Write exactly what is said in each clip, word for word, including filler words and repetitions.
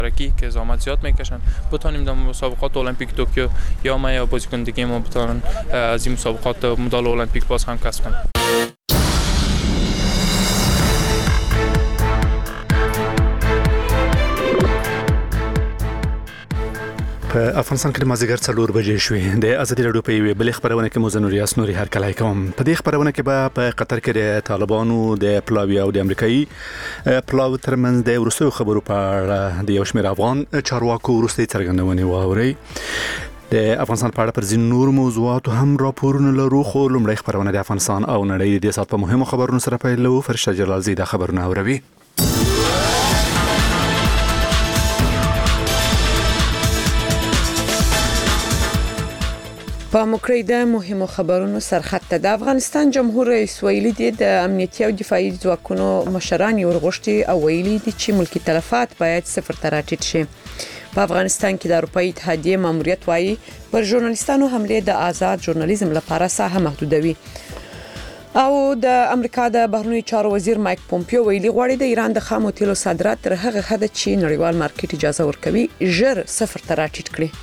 رکی که زحمت زیاد میکشن بتونیم در مسابقات المپیک توکیو یا ما یا بازیکن ما بتونن از این مسابقات مدال المپیک باز هم کسب کنن. په افغانستان کې د مازیګر څلور بجې شوې د ازادي راډیو په یوې بلې خبرونه کې مو زه ریاست نوري هرکلی کوم. په دې خبرونه کې به په قطر کې د طالبانو د پلاوي او د امریکایي پلاوي ترمنځ د وروستیو خبرو په اړه د یو شمېر افغان چارواکو وروستۍ څرګندونې واورئ. د افغانستان په اړه پر ځینو نور موضوعاتو هم راپورونه لرو، خو لومړی خبرونه د افغانستان او نړۍ د دې ساعت په مهمو خبرونو سره پیلوو. فرشته جلالزی دا خبرونه اوروي. په موکړی د مهمو خبرونو سرخط د افغانستان جمهور رئیس ویلي دی د امنیتي او دفاعي ځواکونو مشران ورغښتي او ویلي دي چې ملکی تلفات باید صفر ته راټیټ شي. په افغانستان کې د اروپאי اتحادیه ماموریت وايي پر ژورنالیستانو حمله د آزاد ژورنالیزم لپاره ساحه محدودوي. او د امریکا د بهرنیو چارو وزیر مایک پومپیو ویلي غواړي د ایران د خامو تیلو صادرات تر هغه حد چې نړیوال مارکیټ اجازه ورکوي ژر صفر ته راټیټ کړي.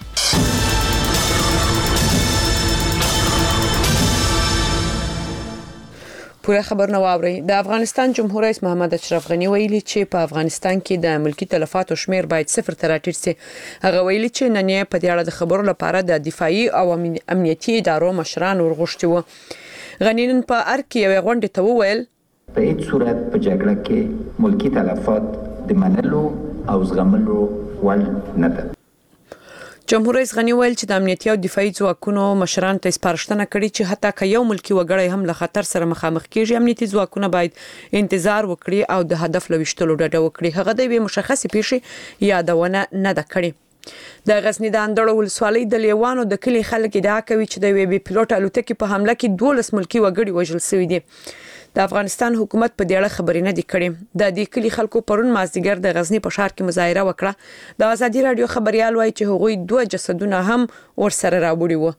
پوره خبرونه واوري. د افغانستان جمهور رئیس محمد اشرف غنی ویلي چې په افغانستان کې د ملکی تلفاتو شمیر باید صفر ته راټیټ شي. هغه ویلي چې نن یې په دې اړه د خبرو لپاره د دفاعي او امنیتي ادارو مشران ورغښتي وو. غنی نن په ار کې یو غونډه ته وویل په هیڅ صورت په جګړه کې ملکی تلفات د منلو او زغملو وړ نه ده. جمهور رئیس غنی ویل چې د امنیتي او دفاعي ځواکونو مشران ته سپارښتنه کړې چې حتی که یو ملکی وګړی هم له خطر سره مخامخ کیږي امنیتي ځواکونه باید انتظار وکړي او د هدف لويشتلو ډډه وکړي. هغه د یوې مشخصې پیښې یادونه نه ده کړې. د غزنی د اندړو ولسوالۍ د لیوانو د کلی خلک ادعا کوي چې د وی بي پلوټ الوتکې په حمله کې دولس ملکی وګړي وژل شوي دي. د افغانستان حکومت په دې اړه خبرې نه دي کړې. د دې کلی خلکو پرون مازدیګر د غزنی په ښار کې مظاهره وکړه. د ازادي رادیو خبريال وایي چې هغوی دوه جسدونه هم ورسره راوړي وو.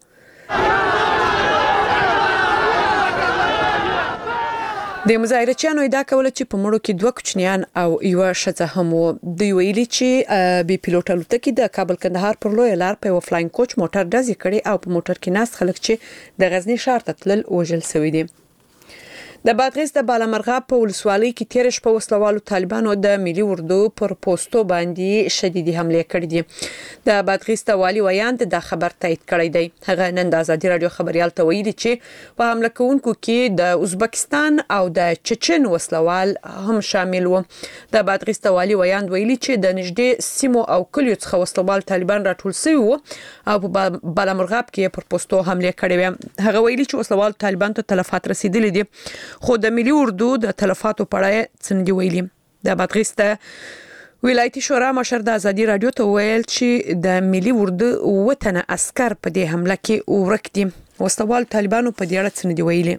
د مظاهرچیانو ادعا کوله چې په مړو کې دوه کوچنیان او یو ښځه هم وو. دوی ویلي چې بي پلوټ الوتکې د کابل کندهار پر لوی لار په فلاین کوچ موټر ډزې کړي او په موټر کې ناست خلک چې د غزنی ښار ته تلل وژل شوي دي. د بادغیس د بالامرغاب په ولسوالۍ کې تیر شپه وسلوالو طالبانو د ملي اردو پر پوسټو باندې شدیدي حمله کړې دي. د بادغیس د والي ویاند د خبر تایید کړی دی. هغه نن د ازادي رادیو خبريال ته ویلي چې په حمله کوونکو کې د ازبکستان او د چچن وسلوال هم شامل وو. د بادغیس د والي ویاند ویلي چې د نږدې سیمو او کلیو څخه وسلوال طالبان راټول شوي وو او په بالامرغاب کې پر پوسټو حمله کړې وه. هغه ویلي چې وسلوال طالبان ته تلفات رسیدلي دي، خو د ملي اردو د تلفاتو په اړه څنګه ویلي. د بادغیس د ولایتي شورا مشر د ازادي رادیو ته ویل چې د ملي اردو وطن عسكر په دې حمله کې ورک دي. وسلوال طالبانو په دې اړه څنګه ویلي.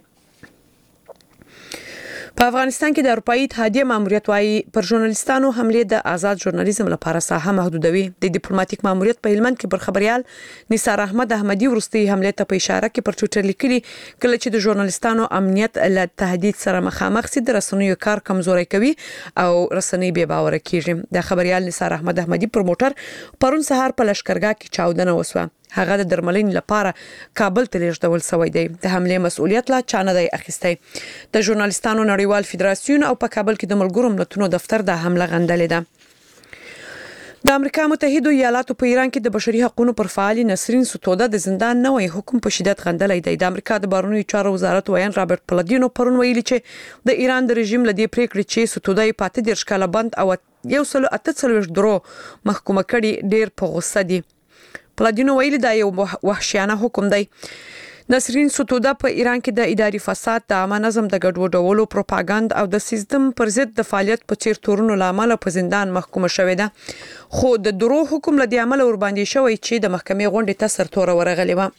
په افغانستان کې د اروپאי اتحادیه ماموریت وايي پر ژورنالیستانو حمله د آزاد ژورنالیزم لپاره ساحه محدودوي. د ډیپلوماټیک ماموریت په هلمند کې پر خبريال نثار احمد احمدي ورستي حمله ته په اشاره کې پر ټویټر لیکلي کله چې د ژورنالیستانو امنیت له تهدید سره مخامخ سي د رسنیو کار کمزوري کوي او رسنۍ بې باور کیږي. د خبريال نثار احمد احمدي پر موټر پرون سهار په لشکرګاه کې چاودنه وسوه. هغه د درملنې لپاره کابل ته لیږدول شوی دی. د حمله مسؤلیت لا چا نه دی اخیستی. د ژورنالیستانو نړیوال فدراسیون او په کابل کې د ملګرو ملتونو دفتر د حمله غندلې ده. د امریکا متحده ایالاتو په ایران کې د بشري حقوقو پر فعال نسرین ستوده د زندان نوې حکم په شدت غندلې دی. د امریکا د بهرنیو چارو وزارت ویان رابرټ پلادینو پرون ویلي چې د ایران د رژیم لدی پریکړې چې ستوده یې پاتې د ښکاله بند او یو سل اته څلوېښت درو محکومه کړي ډیر په غوسه دي. پلادینو ویلي دا یو وحشیانه حکم دی. نسرین ستوده په ایران کې د اداري فساد، د عامه نظم د ګډوډولو، پروپاګاندا او د سیستم پر ضد د فعالیت په چیر تورونو لامل په زندان محکومه شوې ده. خو د درو حکم لدی عمل ور باندې شوی چې د محکمې غونډې ته سرتور ورغلی و.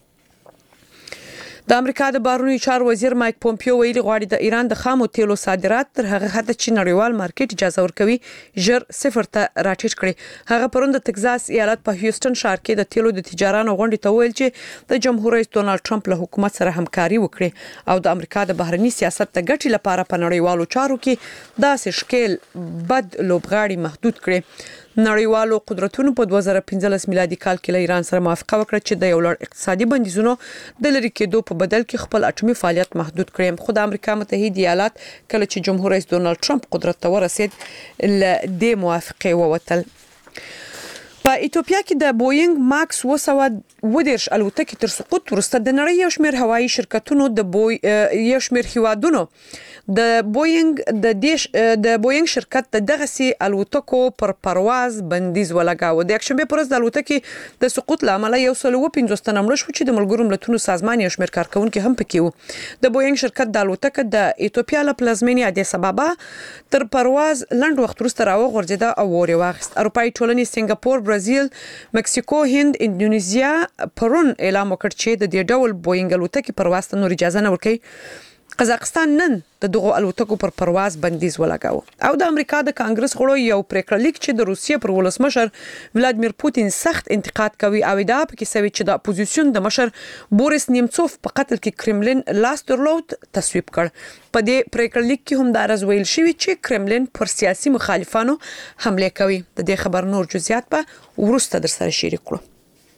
د امریکا د بهرنیو چارو وزیر مایک پومپیو ویلي غواړي د ایران د خامو تیلو صادرات تر هغه حد چې نړیوال مارکیټ اجازه ورکوي ژر صفر ته راټیټ کړي. هغه پرون د تگزاس ایالت په هیوستن ښار کې د تیلو د تجارانو غونډې ته ویل چې د جمهور رئیس ډونالد ټرمپ له حکومت سره همکاري وکړي او د امریکا د بهرنی سیاست د ګټې لپاره په نړیوالو چارو کې داسې شکل بد لوبغاړي محدود کړي. نړیوالو قدرتونو په دوه زره پنځلس میلادي کال کې له ایران سره موافقه وکړه چې د یو لړ اقتصادي بندیزونو د لرې کېدو په بدل کې خپل اټومي فعالیت محدود کړي. خو د امریکا متحده ایالات کله چې جمهور رئیس ډونالد ټرمپ قدرت ته ورسید ل دې موافقه ووتل. په ایتوپیا کې د بوینګ ماکس اوه سوه اوه دېرش الوتکې تر سقوط وروسته د نړۍ یو شمېر هوایي شرکتونو د بوی یو شمېر هیوادونو د بوینګ د دیش د بوینګ شرکت د دغه سي الوتکو پر پرواز بندیز ولګاوه. د یکشنبه پر ورځ د الوتکې د سقوط لامل یو سل او پنځوس تنه مړه شو چې د ملګرو ملتونو سازمان یو شمېر کارکونکو هم پکې وو. د بوینګ شرکت د الوتکې د ایتوپیا له پلازمینې ادیس ابابا تر پرواز لنډ وخت وروسته راوغورځیده او وری واخیست. اروپایي ټولنې سنگاپور، برازیل، مکسیکو، هند، اندونیزیا پرون اعلان وکړ چې د دې ډول بوینګ الوتکې پرواز ته نور اجازه نه ورکوي. قزاقستان نن د دغه الوتکو پر پرواز بندیز ولګاوه. او د امریکا د کانګرس غړو یو پریکړه لیک چې د روسیې پر ولسمشر ولادمیر پوتین سخت انتقاد کوي او دا پکې سوي چې د اپوزیسیون د مشر بوریس نیمڅوف په قتل کې کرملین لاس درلود تصویب کړ. په دې پریکړه لیک کې هم دا راځویل شوی چې کرملین پر سیاسي مخالفانو حمله کوي. د دې خبر نور جزئیات په ورسته در سره شریک کړو.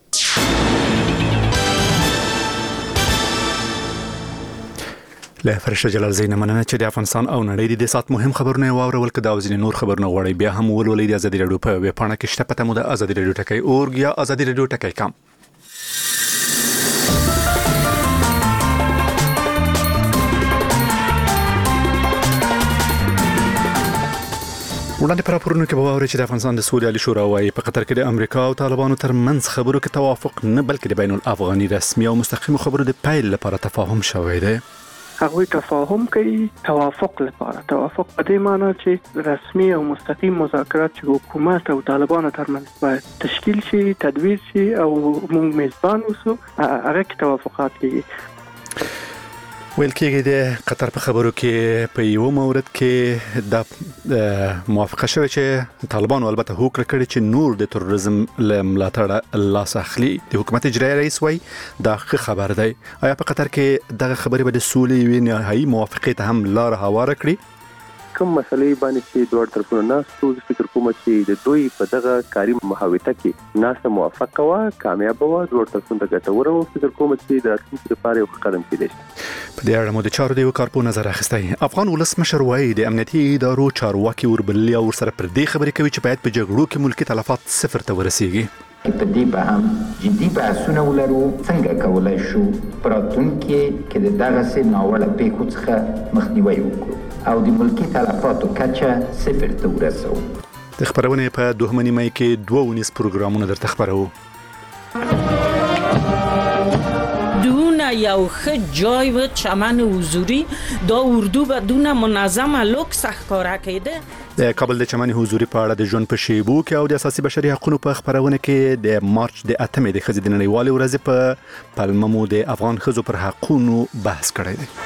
له فرشته جلال زین مننه چې د افغانستان او نړۍ د سات مهم خبرونه واورول کده او ځینې نور خبرونه غوړي بیا هم ولولې د ازادي رادیو په ویب پاڼه کې شته پته مو د ازادي رادیو ټکی اورګ یا ازادي رادیو ټکی کام. وړاندې پر راپورونو کې به واورئ چې د افغانستان د سولې عالي شورا وايي په قطر کې د امریکا او طالبانو ترمنځ خبرو کې توافق نه بلکې د بین الافغاني رسمي او مستقیم خبرو د پیل لپاره تفاهم شوی دی. هغوی تفاهم کوي توافق لپاره. توافق په دې معنی چې رسمي او مستقیم مذاکرات چې حکومت او طالبانو ترمنځ باید تشکیل شي، تدویر شي او موږ میزبان اوسو، هغه کې توافقات کیږي. ویل کېږي د قطر په خبرو کې په یو مورد کې د موافقه شوه چې طالبانو البته هوکړه کړې چې نور د تروریزم له ملاتړ لاس اخلي. د حکومت اجرایي رئیس وایي دا ښه خبر دی. آیا په قطر کې دغه خبرې به د سولې یوې نهایي موافقې ته هم لار هواره کړي؟ کوم مسلې باندې چې دوه طرفونه ناستو زه فکر کوم چې د دوی په دغه کاري محاوته کې ناسه موافقه وا کامیاب وا دوه طرفونه ګټور او فکر کوم چې د راتلونکي لپاره یو قدم کېدی شي. په دې اړه مو د چارو د کارپو نظر اخیستی. افغان ولسمشر وایي د امنیتي ادارو چارواکي وربللي او ورسره پر دې خبرې کوي چې باید په جګړو کې ملکي تلفات صفر ته ورسیږي. په دې به هم جدي بحثونه ولرو څنګه کولای شو پراتونکو کې د دغه سي ناوړه پیښو څخه مخنیوي وکړو او د ملکی تلفاتو کچه صفر ته ورسو. د خبرونه په دوه مې کې دوه ونیس پروګرامونه درته خبرو. دونه یو ښه جای و چمن حضوری دا اردو بدون منظم لوکس ښکارا کېده. د کابل د چمن حضوري په اړه د ژوند په شیبو کې او د اساسي بشري حقوقو په خبرونه کې د مارچ د اتمې د ښځې د نړیوالې ورځې په پلمه مو د افغان ښځو پر حقوقو بحث کړی دی.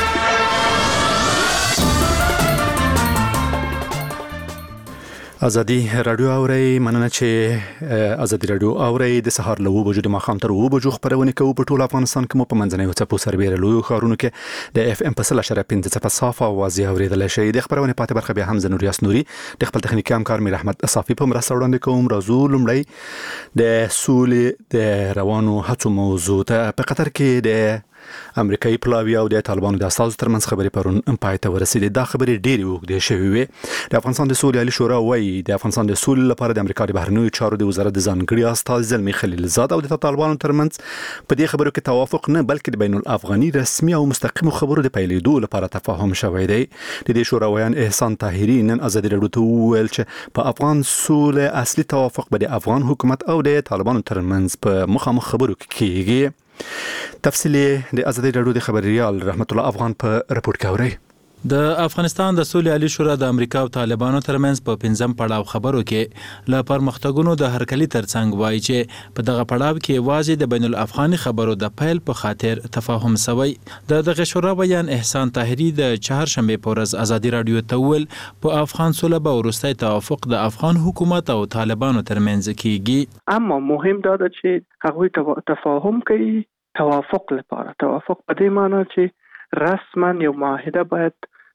ازادي رادیو اوري مننه چې ازادي رادیو اوري د سهار له وبو د مخام تر وبو خبرونه کوي په ټول افغانستان کې مو په منځنۍ او چپو سربېره لوی خارونو کې د اف ام په سل اشاره پنځه صفر صافه اوازې اوریدل شي. د خبرونه پاتې برخه به هم زنور یاسنوري د خپل تخنیکی همکار میر احمد صافي په مرسته وړاندې کوم. راځو لمړی د سولې د روانو هڅو موضوع ته. په قطر کې د امریکایي پلاوی او د طالبانو د اساسو ترمنځ خبرې پرون پای ته ورسېدې. دا خبرې ډېرې وګړي شوې وي. د افغانستان د سولې عالي شورا وايي د افغانستان د سولې لپاره د امریکا د بهرنیو چارو د وزارت د ځانګړي استاذ زلمی خلیلزاد او د طالبانو ترمنځ په دې خبرو کې توافق نه بلکې د بین الافغاني رسمي او مستقیم خبرو د پیلېدو لپاره تفاهم شوی دی. د دې شورا ویان احسان طاهري نن ازادي رادیو ته وویل چې په افغان سولې اصلي توافق به د افغان حکومت او د طالبانو ترمنځ په مخامخ خبرو کې کېږي. تفصیلی د ازادي رادیو د خبريال رحمت الله افغان په رپورت کې اوري. د افغانستان د سولې عالي شورا د امریکا او طالبانو ترمنځ په پنځم پړاو خبرو کې ل پرمختګونو د هرکلي ترڅنګ وایي چې په دغه پړاو کې واځي د بین الافغاني خبرو د پیل په خاطر تفاهم شوی. د دغه شورا بیان احسان طاهري د چهارشنبه په ورځ ازادي رادیو ته ویل په افغان سولې به ورستۍ توافق د افغان حکومت او طالبانو ترمنځ کیږي. اما مهم دا ده چې هغوی تفاهم کوي توافق لپاره. توافق په دې معنی چې رسما یو معاهده باید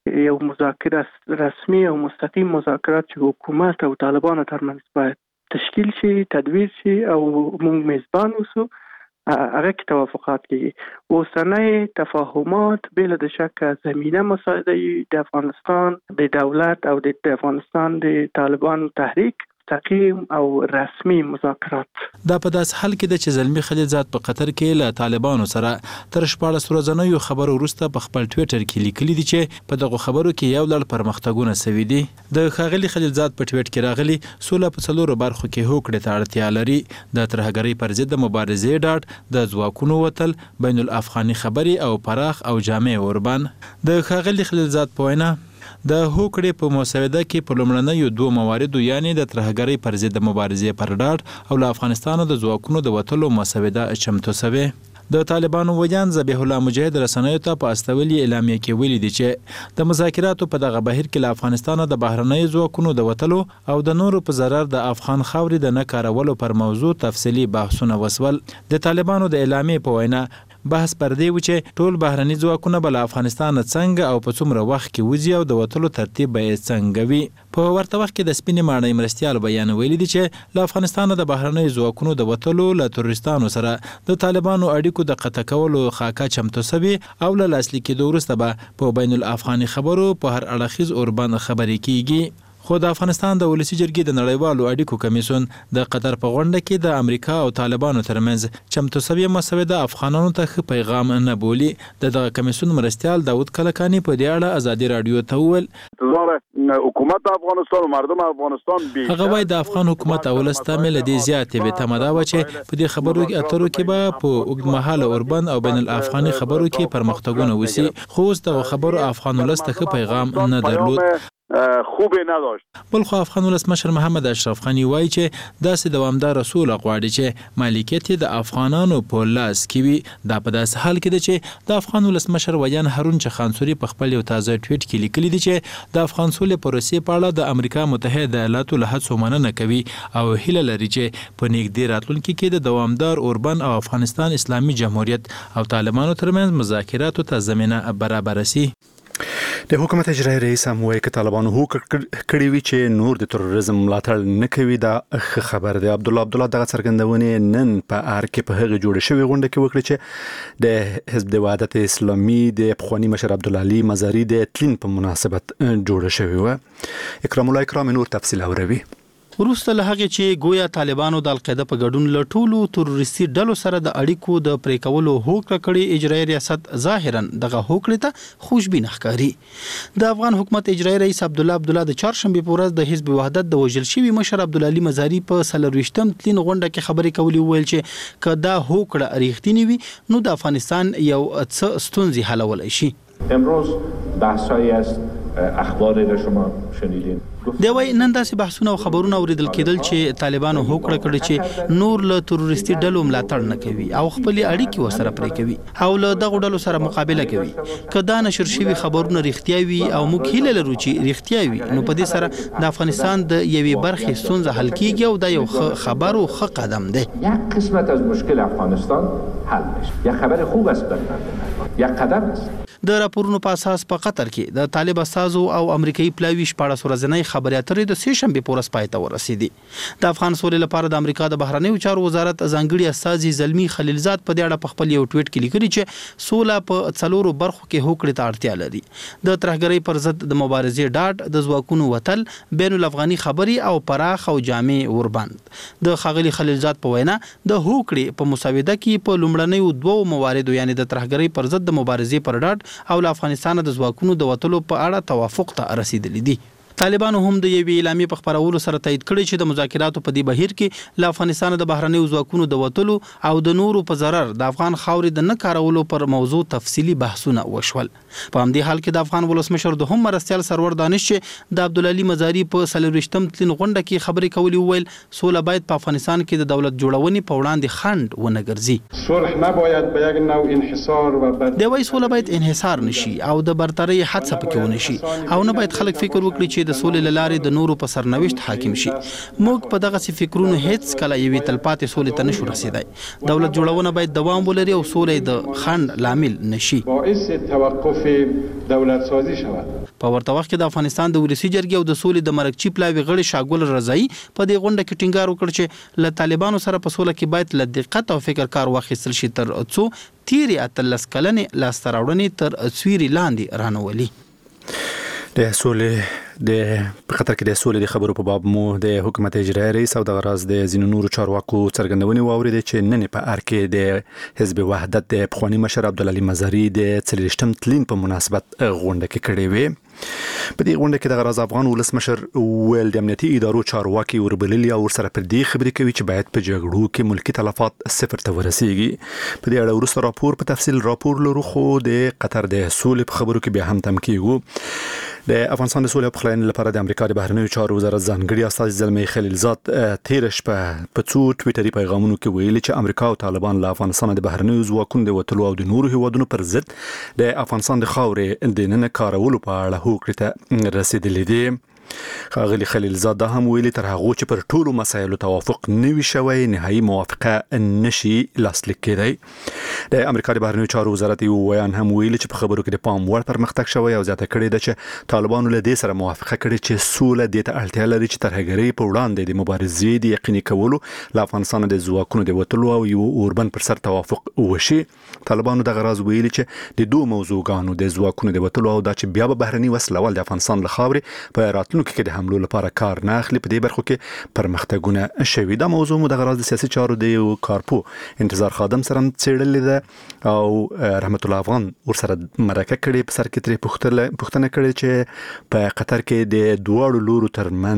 یو مذاکره رسمي او مستقیم مذاکرات چې حکومت او طالبانو ترمنځ باید تشکیل شي، تدویر شي او موږ میزبان اوسو، هغه کې توافقات کیږي. اوسنۍ تفاهمات بلا د شک زمینه مساعده د افغانستان د دولت او د افغانستان د طالبان تحریک مستقیم او رسمي مذاکرات. دا په داس حال کې د چې زلمی خلیلزاد په قطر کې له طالبانو سره تر شپاړس ورځنیو خبرو وروسته په خپل ټویټر کې لیکلي دي چې په دغه خبرو کې یو لړ پرمختګونه سوي دي. د ښاغلي خلیلزاد په ټویټ کې راغلي سوله په څلورو برخو کې هوکړې ته اړتیا لري. د ترهګرۍ پر ضد مبارزې ډاډ، د ځواکونو وتل، بین الافغاني خبرې او پراخ او جامع اوربان. د ښاغلي خلیلزاد په وینا د هوکړې په مسوده کې په لومړنیو دوه مواردو یعنی د ترهګرۍ پر ضد مبارزې پر ډاډ او له افغانستانه د ځواکونو د وتلو مسوده چمتو شوې. د طالبانو وجان ذبیح الله مجاهد رسنیو ته په استولي اعلامیه کې ویلي دي چې د مذاکراتو په دغه بهیر کې له افغانستانه د بهرنیو ځواکونو د وتلو او د نورو په ضرر د افغان خاورې د نه کارولو پر موضوع تفصیلي بحثونه وسول. د طالبانو د اعلامیې په وینا بحث پر دی و چې ټول بهرني ځواکونه به له افغانستان څنګه او په څومره وخت کې وځي او د وتلو ترتیب به یې څنګه وي. په ورته وخت کې د سپینې ماڼۍ مرستیال بیان ویلي دي چې له افغانستانه د بهرنیو ځواکونو د وتلو له تروریستانو سره د طالبانو اړیکو د قطع کولو خاکه چمتو سوي او له لاسلیک کېدو وروسته به په بین الافغاني خبرو په هر اړخیز اوربند خبرې کیږي. خو د افغانستان د ولسی جرګې د نړیوالو اړیکو کمیسیون د قطر په غونډه کې د امریکا او طالبانو ترمنځ چمتو شوی مسوده افغانانو ته ښه پیغام نه بولي. د دغه کمیسیون مرستیال داود کلکانی په دې اړه ازادي رادیو ته وویل حکومت افغانستان او مردم افغانستان به هغه وای د افغان حکومت او لستامل دي زیاتې به تمدا و چې په دې خبرو کې اترو کې به په اوږدمهاله اوربند او بین الافغاني خبرو کې پرمختګونه وسی. خو اوس د خبرو افغان ولست ښه پیغام نه درلود. خوب نداشت. بلخو افغان ولسمشر محمد اشرف غنی وایي چې داسې دوامدار رسول غواړي چې مالکیت د افغانانو په لاس کې وي. دا په داسې حال کې ده چې د افغان ولسمشر ویان هارون چخانسوري په خپل یو تازه ټویټ کې لیکلي دي چې د افغان سولې پروسې په اړه د امریکا متحده ایالاتو له هڅو مننه کوي او هیله لري چې په نږدې راتلونکي کې د دوامدار اوربند او افغانستان اسلامي جمهوریت او طالبانو ترمنځ مذاکراتو ته زمینه برابر شي. د حکومت اجرایي رئیس هم وایي چې طالبانو هوکړه کړې وي چې نور د تروریزم ملاتړ نه کوي. دا ښه خبر دی. عبد الله عبد الله دغه څرګندونې نن په ار کې په هغه جوړه شوی غونډه کې وکړه چې د حزب د وحدت اسلامي د پخوانی مشر عبدالعلي مزاري د تلین په مناسبت جوړه شوی و. اکرام الله اکرام نور تفصیل اوروي. وروسته له هغه چې گویا طالبانو د القاعده په ګډون له ټولو تروریستي ډلو سره د اړیکو د پرې کولو هوکړه کړې، اجرایي ریاست ظاهرا دغه هوکړې ته خوشبین ښکاري. د افغان حکومت اجرایي رئیس عبد الله عبد الله د چهارشنبه په ورځ د حزب وحدت د وژل شوي مشر عبدالعلي مزاري په څلرویشتم تلین غونډه کې خبرې کولې، ویل چې که دا هوکړه ریښتینې وي نو د افغانستان یو څه ستونزې حلولی شي. امروز بحثایی است اخباری را شما شنیدین. دی وای نن داسې بحثونه او خبرونه اوریدل کېدل چې طالبانو هوکړه کړې چې نور له تروریستي ډلو ملاتړ نه کوي او خپل اړیکې ورسره پرې کوي او له دغه ډلو سره مقابله کوي. که دا نشر شوي خبرونه رښتیا وي او موږ هیله لرو چې رښتیا وي نو په دې سره د افغانستان د یوې برخې ستونزه حل کیږي او دا یو خبر او ښه قدم دی. یک قسمت از مشکل افغانستان حل میشه. یک خبر خوب است برای یک قدم است. د راپورونو په اساس په قطر کې د طالب استازو او امریکایي پلاوي شپاړس ورځنۍ خبرې اترې د سې شنبې په ورځ پای ته ورسېدې. د افغان سولې لپاره د امریکا د بهرنیو چارو وزارت ځانګړي استازي زلمي خلیلزاد په دې اړه په خپل یو ټویټ کې لیکلي چې سوله په څلورو برخو کې هوکړې ته اړتیا لري. د ترهګرۍ پر ضد د مبارزې ډاډ، د ځواکونو وتل، بین الافغاني خبرې او پراخ او جامع اوربند. د ښاغلي خلیلزاد په وینا د هوکړې په مسوده کې په لومړنیو دوو مواردو یعنی د ترهګرۍ پر ضد د مبارزې پر ډاډ او له افغانستان د ځواکونو د وتلو په اړه توافق ته رسیدلی دي. طالبانو هم د یوې اعلامیې په خپرولو سره تایید کړی چې د مذاکراتو په دې بهیر کې له افغانستان د بهرنیو ځواکونو د وتلو او د نورو په ضرر د افغان خاورې د نه کارولو پر موضوع تفصیلي بحثونه وشول. په همدې حال کې د افغان ولسمشر دوهم مرستیال سرور دانش چې د عبدالعلي مزاري په څلرویشتم تلین غونډه کې خبرې کولې وویل سوله باید په افغانستان کې د دولت جوړونې په وړاندې خنډ ونه ګرځي. صلح نباید به یک نوع انحصار و بد د وای سوله باید انحصار نشي او د برترۍ حادثه پکې ونه شي او نه باید خلک فکر وکړي چې کې د سولې لارې د نورو په سرنوشت حاکم شي. موږ په دغه سي فکرونو هیڅ کله یوې تلپاتې سولې ته نشو رسیدای. دولت جوړونه باید دوام ولري او سولې د خنډ لامل نشي. باعث توقف دولت سازی شود. په ورته وخت کې د افغانستان د ولسی جرګې او د سولې د مرکچی پلاوی غړي شاګل رضایی په دې غونډه کې ټینګار وکړ چې له طالبانو سره په سوله کې باید له دقت او فکر کار واخیستل شي تر څو تیری اتلس کلنې لاسته راوړنې تر سویری لاندې رانولي. د سولې د په خاطر کې د سولې د خبرو په باب مو د حکومت اجرایي رئیس او د غراز د ځینو نورو چارواکو څرګندونې واوریدې چې نن په ار کې د حزب وحدت د پخوانی مشر عبدالعلي مزاري د څلوېښتم تلین په مناسبت غونډه کې کړې وې. په دې غونډه کې د غراز افغان ولسمشر ویل د امنیتي ادارو چارواکي وربللي او ورسره پر دې خبرې کوي چې باید په جګړو کې ملکی تلفات صفر ته ورسیږي. په دې اړه وروسته راپور په تفصیل راپور لرو خو د قطر د سولې په خبرو کې بیا هم تم کیږو. د افغانستان د سولې او پخلاینې لپاره د امریکا د بهرنیو چارو وزارت ځانګړي استازي زلمي خلیلزاد تیر شپه په څو ټویټري پیغامونو کې ویلي چې امریکا او طالبان له افغانستان د بهرنیو ځواکونو د وټلو او د نورو هیوادونو پر ضد د افغانستان د خاورې د نن کارولو په اړه هوکړې ته رسیدلي دي. ښاغلي خلیلزاد دا هم ویلي تر هغه چې پر ټولو مسایلو توافق نوي شوی نهایي موافقه نشي لاسلیک کېدی. د امریکا د بهرنیو چارو وزارت یو ویان هم ویلي چې په خبرو کې د پام وړ پرمختګ شوی او زیاته کړې ده چې طالبانو له دې سره موافقه کړې چې سوله دې ته اړتیا لري چې ترهګرۍ په وړاندې د مبارزې د یقیني کولو له افغانستان د ځواکونو د وټلو او یو اوربن پر سر توافق وشي. طالبانو د غراز ویلي چې د دوه موضوعګانو د ځواکونو د وټلو او دا چې بیا به بهرني وسلوال د افغانستان له خاورې په راتلونکي کې د حملو لپاره کار نه اخلي په دې برخو کې پرمختګونه شوي. دا موضوع مو د غراز د سیاسي چارو د یو کارپو انتظار خادم سره څېړلې ده او رحمت الله افغان ورسره مرکه کړې په سر کې ترې پوښتنه کړې چې په قطر کې د دواړو لورو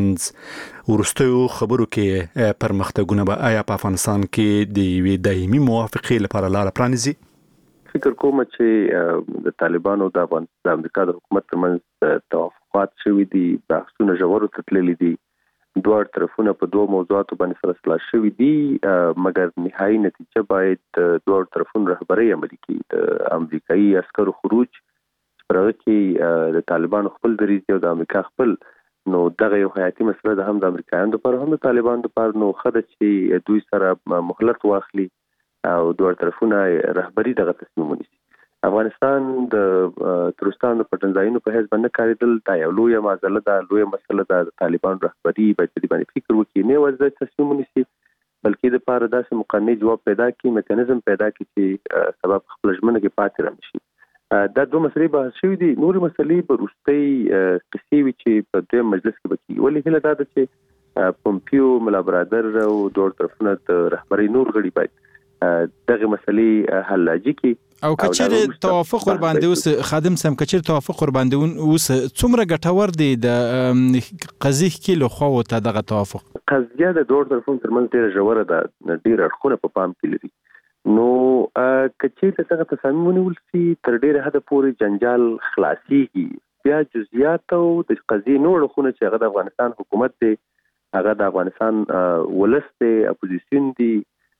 ترمنځ ورستیو خبرو کې پرمختګونه به آیا په افغانستان کې د یوې دایمي موافقې لپاره لار پرانیزي؟ فکر کوم چې د طالبانو د افغانستان د امریکا د حکومت ترمنځ توافقات شوي دي، بحثونه ژورو ته تللي دي، دوه طرفونه په دوه موضوعاتو باندې سره سلا شوي دي، مګر نهایي نتیجه باید د دوه طرفونو رهبري عملي کړي. د امریکایي عسکرو خروج پر هغه کې د طالبانو خپل دریځ او د امریکا خپل، نو دغه یو حیاتي مسله ده هم د امریکایانو لپاره هم د طالبانو لپاره. نو ښه ده چې دوی سره مهلت واخلي او دوه طرفونه رهبري دغه تصمیم ونیسي. افغانستان د ترکستان د پټنځایونو په حساب نه کاریدل دا یو لوی معضله ده، لوی مسله ده. د طالبان رهبري باید په دې باندې فکر وکړي، نه ورځي تصمیم ونیسي، بلکې د پاره داسې مقننه جواب پیدا کړي، میکانیزم پیدا کړي چې سبب خپل ژمنه کې پاتې راشي. دا دوه مسلې به شوي دي. نور مسلې په وروستۍ قصې وي چې په دې مجلس کې بکی. ولې هله دا ده چې پومپیو، ملا برادر او دوه طرفونه د رهبري نور غړي باید دغه مسلې حل لاجی کی او کچیر توافق ور باندې اوس خادم سم کچیر توافق ور باندې اوس څومره ګټور دی د قضیه کې له خو ته دغه توافق؟ قضیه د دوه طرفونو ترمنځ ډیره ژوره ده، ډیره اړخونه په پام کې لري. نو کچیر دغه تصمیم ونیول شي تر ډیره حد پورې جنجال خلاصيږي. بیا جزئیات او د قضیه نور اړخونه چې هغه د افغانستان حکومت دی، هغه د افغانستان ولس دی، اپوزیشن دی،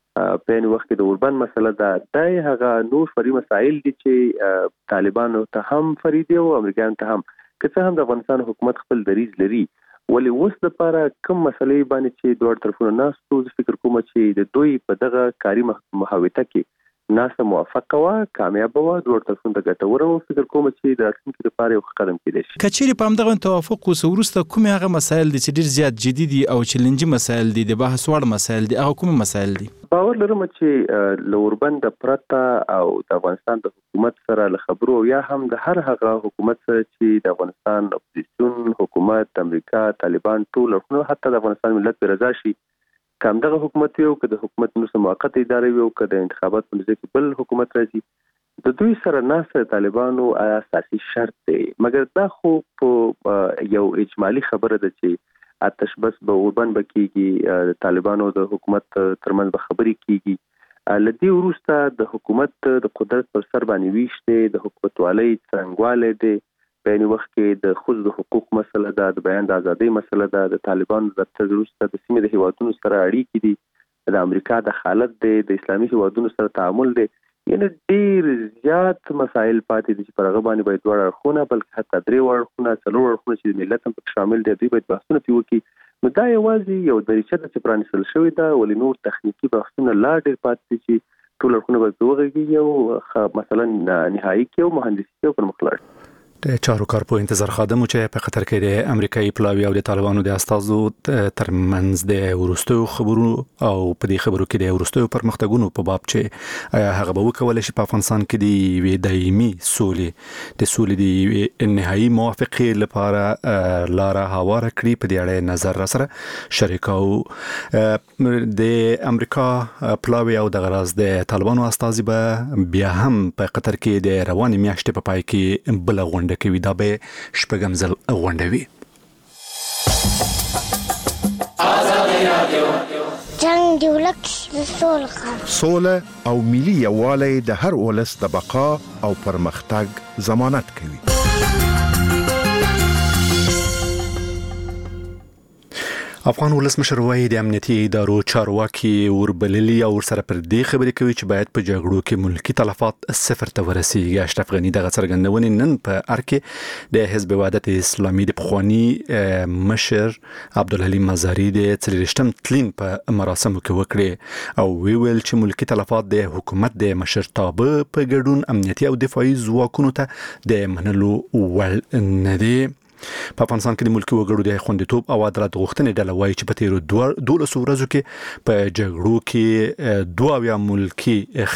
په ان وخت کې د اوربن مسله ده، دای هغه نور فري مسائل دي چې طالبانو ته هم فریدي او امریکایانو ته هم، که څه هم د افغانستان حکومت خپل دریځ لري. ولی اوس د لپاره کوم مسلې باندې چې دوه طرفونه ناستو، فکر کوم چې د دوی په دغه کاری محاوته کې ناسه موافقه وا کامیاب وا دوه طرفونه د ګټور او فکر کوم چې د راتلونکي لپاره یو قدم کېدای شي. کچېری په همدغه توافق او ورسته کوم هغه مسایل دي چې ډیر زیات جدي دي او چیلنجي مسایل دي، د بحث وړ مسایل دي، هغه کوم مسایل دي؟ باور لرم چې لوربند پرتا او د افغانستان د حکومت سره له خبرو یا هم د هر هغه حکومت سره چې د افغانستان اپوزیشن حکومت، امریکا، طالبان ټول ورته حتی د افغانستان ملت پر رضا شي، کوم دغه حکومت یو که د حکومت نو موقته ادارې یو که د انتخابات په نتیجه کې بل حکومت راځي، د دوی سره ناسه طالبانو اساسي شرط دی. مګر دا خو په یو اجمالی خبره ده چې آتش بس به اوربن بکیږي، د طالبانو د حکومت ترمنځ به خبرې کیږي. لدی وروسته د حکومت د قدرت پر سر باندې ویشته د حکومت والی څنګهواله دی، په یوه وخت کې د خود د حقوق مسله ده، د بیان د ازادۍ مسله ده، د طالبانو د تجربه د سیمې د هیوادونو سره اړیکې دي، د امریکا د حالت دی، د اسلامي هیوادونو سره تعامل دی. یعنی ډیر زیات مسایل پاتې دي چې پر هغه باندې باید دوه اړخونه بلکې حتی درې اړخونه څلور اړخونه چې ملت هم پکې شامل دي دوی باید بحثونه پرې وکړي. نو دا یوازې یو دریچه ده چې پرانیستل شوې ده، ولې نور تخنیکي بحثونه لا ډیر پاتې دي چې ټول اړخونه باید وغږیږي او مثلا نهایي کې او مهندسي کې پرمخ لاړ. د چارو کار په انتظار خادم چې په قطر کې د امریکایي پلاوی او د طالبانو د استازو ترمنځ د ورستو خبرو او په دې خبرو کې د ورستو پرمختګونو په باب چې هغه به وکول شي په افغانستان کې د وی دایمي سولې د سولې د نهایي موافقه لپاره لار هواره کړی په دې اړه نظر سره شریکاو د امریکا پلاوی او د غراز د طالبانو استازي به بیا هم په قطر کې د رواني میاشتې په پای کې بل غونډه کوي. دا به شپږم ځل غونډوي. جنگ دی ولک سوله سوله او ملي یووالی د هر ولس د بقا او پرمختګ ضمانت کوي. افغان ولسمشر وایي د امنیتي ادارو چارواکي وربللي او ورسره پر دې خبرې کوي چې باید په جګړو کې ملکی تلفات صفر ته ورسیږي. اشرف غنی دغه څرګندونې نن په ارکه د حزب وحدت اسلامي د پخوانی مشر عبدالحلیم مزاری د څلورشتم تلین په مراسمو کې وکړي او ویل چې ملکی تلفات د حکومت د مشرتابه په ګډون امنیتي او دفاعي ځواکونو ته د منلو وړ نه دي. په افغانستان کې د ملکی وګړو د خوندیتوب او عدالت غوښتنې ډله وایي چې په تیرو دولسو ورځو کې په جګړو کې دوه اویا ملکی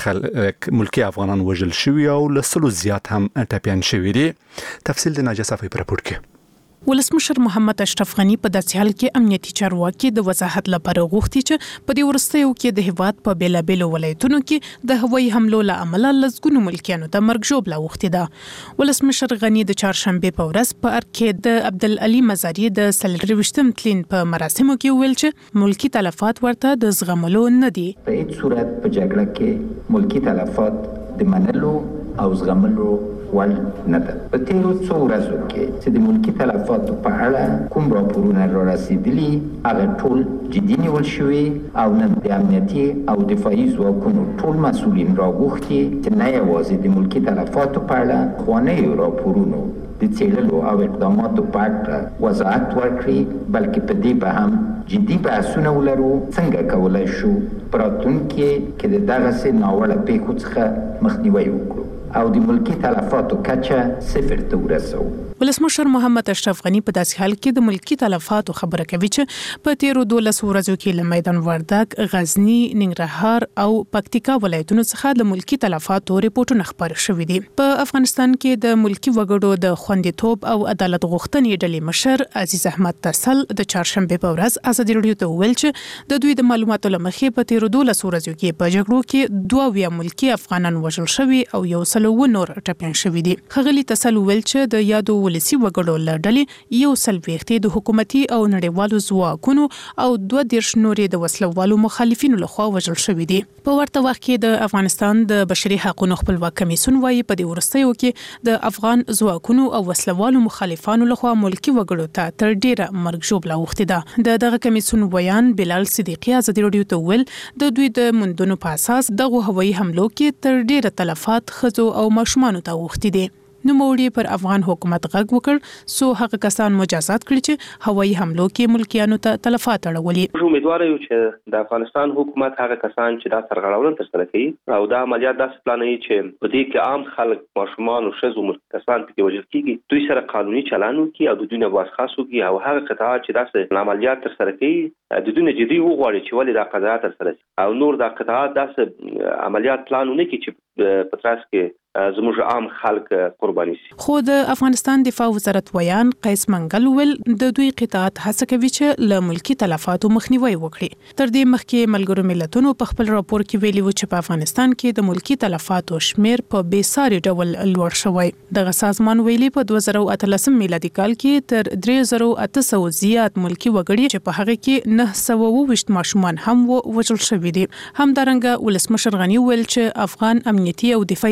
خلک ملکی افغانان وژل شوي او له سلو زیات هم ټپیان شوي دي. تفصیل د ناجیه صافی په راپور کې. ولسمشر محمد اشرف غنی په داسې حال کې امنیتي چارواکي د وضاحت لپاره غوښتي چې په دې ورستیو کې د هیواد په بیلابېلو ولایتونو کې د هوایي حملو له امله لزګونو ملکیانو ته مرګ ژوبله اوښتې ده. ولسمشر غنی د چهارشنبې په ورځ په ارکه د عبدالعلي مزاری د څلرویشتم تلین په مراسمو کې ویل چې ملکی تلفات ورته د زغملو نه دي. په هیڅ صورت په جګړه کې ملکی تلفات د منلو او زغملو وړ نه ده. په تیرو څو ورځو کې چې د ملکی تلفاتو په اړه کوم راپورونه را رسیدلي هغه ټول جدي نیول شوي او نن د امنیتي او دفاعي ځواکونو ټول مسؤلین راغوښتي چې نه یوازې د ملکی تلفاتو په اړه خوانیو راپورونو د څېړلو او اقداماتو په اړه وضاحت ورکړي بلکې په دې به هم جدي بحثونه ولرو څنګه کولی شو په راتلونکي کې د دغسې ناوړه پیښو څخه مخنیوی وکړو او د ملکی تلفاتو کچه صفر ته ورسو. ولسمشر محمد اشرف غنی په داسې حال کې د ملکی تلفاتو خبره کوي چې په تیرو دولسو ورځو کې له میدان وردګ، غزنی، ننګرهار او پکتیکا ولایتونو څخه د ملکی تلفاتو ریپورتونه خپاره شوي دي. په افغانستان کې د ملکی وګړو د خوندیتوب او عدالت غوښتنې ډلې مشر عزیز احمد تسل د چهارشنبې په ورځ ازادي راډیو ته وویل چې د دوی د معلوماتو له مخې په تیرو دولسو ورځو کې په جګړو کې دوه اویا ملکی افغانان وژل شوي او یو سل و نور ټپیان شوي دي. ښاغلي تسل وویل چې د یادو ولسي وګړو له ډلې یو سل ویښتې د حکومتي او نړیوالو ځواکونو او دوه دېرش نورې د وسلوالو مخالفینو لخوا وژل شوي دي. په ورته وخت کې د افغانستان د بشري حقوقو خپلواک کمیسیون وایي په دې وروستیو کې د افغان ځواکونو او وسلوالو مخالفانو لخوا ملکی وګړو ته تر ډیره مرګ ژوبله اوښتې ده. د دغه کمیسیون ویان بلال صدیقي ازادي راډیو ته وویل د دوی د موندنو په اساس دغه هوایي حملو کې تر ډیره تلفات ښځو او ماشومانو ته اوښتي دي. نو موړي پر افغان حکومت غږ وکړ سو هغه کسان مجازات کړي چې هوایي حملو کې ملکیانو ته تلفات اړولي. امیدوار یو چې د افغانستان حکومت هغه کسان چې دا سرغړونه ترسره کوي او دا عملیات داسې پلانوي چې په دې کې عام خلک، ماشومان او ښځو کسان پکې وژل کیږي، دوی سره قانوني چلند وکړي او د دوی نه بازخواست وکړي او هغه قطاعات چې داسې عملیات ترسره کوي د دوی نه جدي وغواړي چې ولې دا قضايا ترسره شي او نور دا قطاعات داسې عملیات پلان ونه کړي چې په تراس کې زموږ عام خلک قرباني شي. خو د افغانستان دفاع وزارت ویان قیس منګل ول د دوی قطاعت هڅه کوي چې له ملکی تلفاتو مخنیوي وکړي. تر دې مخکې ملګرو ملتونو په خپل راپور کې ویلي و چې په افغانستان کې د ملکی تلفاتو شمیر په بې ساري ډول لوړ شوی. دغه سازمان ویلي په دوه زره اتلسم میلادي کال کې تر درې زره اته سوه زیات ملکی وګړي چې په هغه کې نه سوه اوه ویشت ماشومان هم وژل شوي دي. همدارنګه ولسمشر غنی ویل چې افغان امنیتي او دفاعي ځواکونه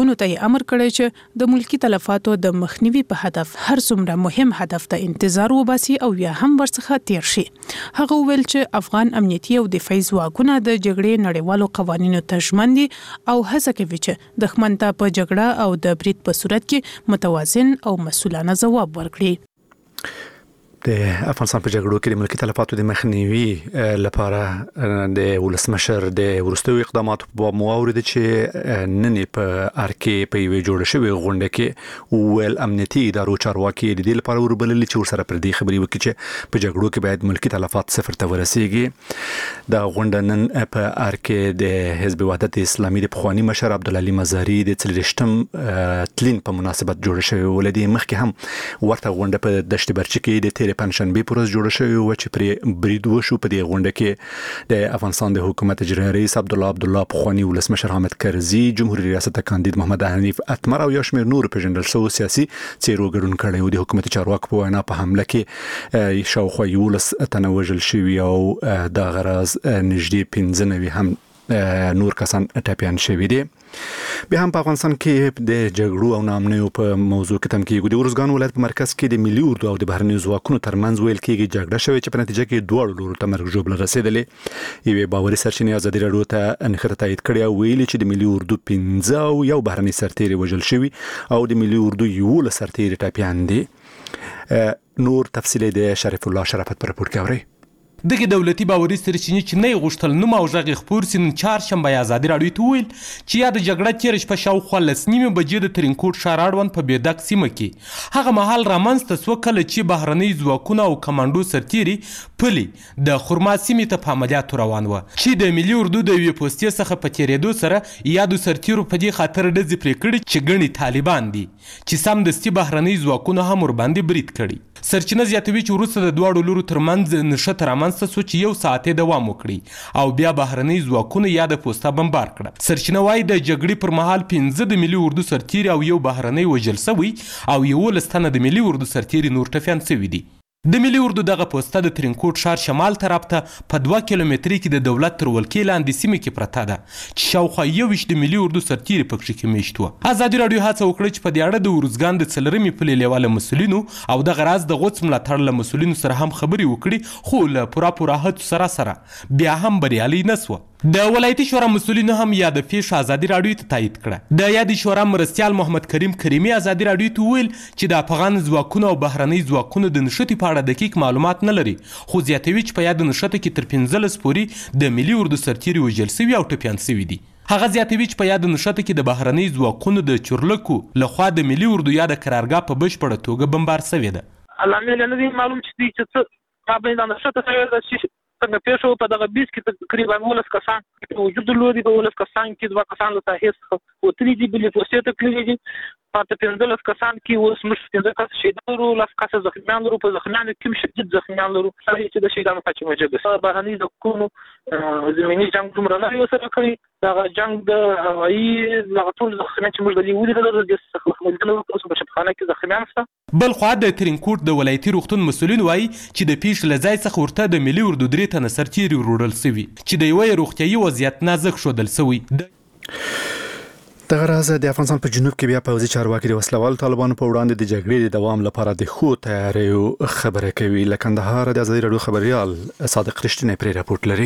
ځواکونو ته امر کړی چې د ملکی تلفاتو د مخنیوي په هدف هر څومره مهم هدف ته انتظار وباسي او یا هم ورڅخه تیر شي. هغه ویل چې افغان امنیتي او دفاعي ځواکونه د جګړې نړیوالو قوانینو ته ژمن دي او هڅه کوي چې دښمن ته په جګړه او د برید په صورت کې متوازن او مسؤلانه ځواب ورکړي. د افغانستان په جګړو کې د ملکی تلفاتو د مخنیوي لپاره د ولسمشر د وروستیو اقداماتو په موارد چې نن په ارکه په یوه جوړ شوی غونډه کې ول امنیتي ادارو چارواکي د دې لپاره وربلل چې ورسره پر دې خبري وکړي چې په جګړو کې باید ملکی تلفات صفر ته ورسیږي. د غونډه نن په ارکه د حزب وحدت اسلامي د پخوانی مشر عبدالعلی مزاری د څلورشتم تلین په مناسبت جوړ شوی ولدي مخکې هم ورته غونډه په دشت برچ کې د تیر پنځشنبه پر ورځ جوړ شوی و چې پر برید وشو. په دې غونډه کې د افغانستان د حکومت اجرایي رئیس عبدالله عبدالله پخوانی ولسمشر حامد کرزي، جمهوریت ریاست کاندید محمد حنیف اتمر او یو شمېر نور پیژندل شوي سیاسي څیرو ګډون کړی و. د حکومت چارواکو په وینا په حمله کې شاوخوا یولس تنه وژل شوي او د غرض نږدې پنځه نوي هم نور کسان ټپیان شوي دي. بیا هم په افغانستان کې د جګړو او نامنیو په موضوع کې تم کېږي. د ارزګان ولایت په مرکز کې د ملي اردو او د بهرنیو ځواکونو ترمنځ ویل کېږي جګړه شوې چې په نتیجه کې دواړو لورو ته مرګ ژوبله رسېدلې. یوې باوري سرچینې ازادي راډیو ته نښته تایید کړې او ویلي چې د ملي اردو پنځه او یو بهرني سرتیري وژل شوي او د ملي اردو یولس سرتیري ټپیان دي. نور تفصیل د شریف الله شرافت پر رپورټ کې اورئ. دغه دولتي باوري سرچینې چې نه غوښتل نوم او ژغ خپور سین چهارشنبه ازادي راډیو ته ویل چې یا د جګړه تیر شپه شاوخوا لس نیمه بجې د ترینکوټ ښار اړوند په بیدک سیمه کې هغه مهال رامنځته سوه کله چې بهرني ځواکونه او کمانډو سرتیري پلي د خرما سیمې ته په عملیاتو روان وه چې د ملي اردو د یوې پوستې څخه په تېرېدو سره یادو سرتیرو په دې خاطر ډزې پرې کړي چې ګڼې طالبان دي چې سمدستي بهرني ځواکونه هم ورباندې برید کړي. سرچینه زیاتوي چې وروسته د دواړو لورو ترمنځ نښته رامنځته سوه چې یو ساعت یې دوام وکړي او بیا بهرني ځواکونه یا د پوسته بمبار کړه. سرچینه وایي د جګړې پر مهال پنځه د ملي اردو سرتیري او یو بهرنی وژل سوي او یولس تنه د ملي اردو سرتیري نور ټپیان سوي دي. د ملي اردو دغه پوسته د ترینکوټ ښار شمال طرف ته په دوه کیلومتري کې د دولت تر ولکې لاندې سیمه کې پرته ده چې شاوخوا یوویشت د ملي اردو سرتیري پکښې کې میشت وه. ازادي راډیو هڅه وکړه چې په دې اړه د ارزګان د څلرمې پلې لیواله مسؤلینو او دغه راز د غوڅ ملاتړ له مسؤلینو سره هم خبرې وکړي خو له پوره پوره هڅو سره سره بیا هم بریالي نه سوه. د ولایتي شورا مسؤلینو هم یاد پیښه ازادي راډیو ته تایید کړه. د یادې شورا مرستیال محمد کریم کریمي ازادي راډیو ته ویل چې د افغان ځواکونو او بهرني ځواکونو د نښتې په اړه دقیق معلومات نه لري خو زیاتوي چې په یاد نښته کې تر پنځلس پورې د ملي اردو سرتیري وژل سوي او ټپیان سوي دي. هغه زیاتوي چې په یاد نښته کې د بهرني ځواکونو د چورلکو لخوا د ملي اردو یا د قرارګاه په بشپړه توګه بمبار سوې ده. علامه نه دي معلوم چې دوی چې ما باندې نښته شوې ده چې څنګه پیښه په دغه بیس کې تقریبا ولس کسان وجود لري. په ولس کسان کې دوه کسان له ساحې څخه وتلي دي بلې پوستې ته تللي دي. پاته پنځلس کسان کې اوس موږ پنځه کس شهیدان لرو، لس کسه زخمیان لرو. په زخمیانو کې شدید زخمیان لرو چې د شهیدانو کچه موجوده ده. بهرني ځواکونو زمیني جنګ دومره نه یو سره کړی. دغه جنګ د هوایي دغه ټول زخمیان چې موږ به ولیدل د دې څخه ولیدل اوس په شفاخانه کې زخمیان شته. بل خوا د ترینکوټ د ولایتي روغتون مسؤلین وایي چې د پیښې له ځای څخه ورته د ملي اردو درې تنه سرتیري وروړل سوي چې د یوه روغتیایي وضعیت نازک ښودل سوی. دغه راز د افغانستان په جنوب کې بیا پوځي چارواکي د وسلوالو طالبانو په وړاندې د جګړې د دوام لپاره د ښو تیاریو خبره کوي. له کندهار د ازادي راډیو خبريال صادق رښتینی پرې راپورټ لري.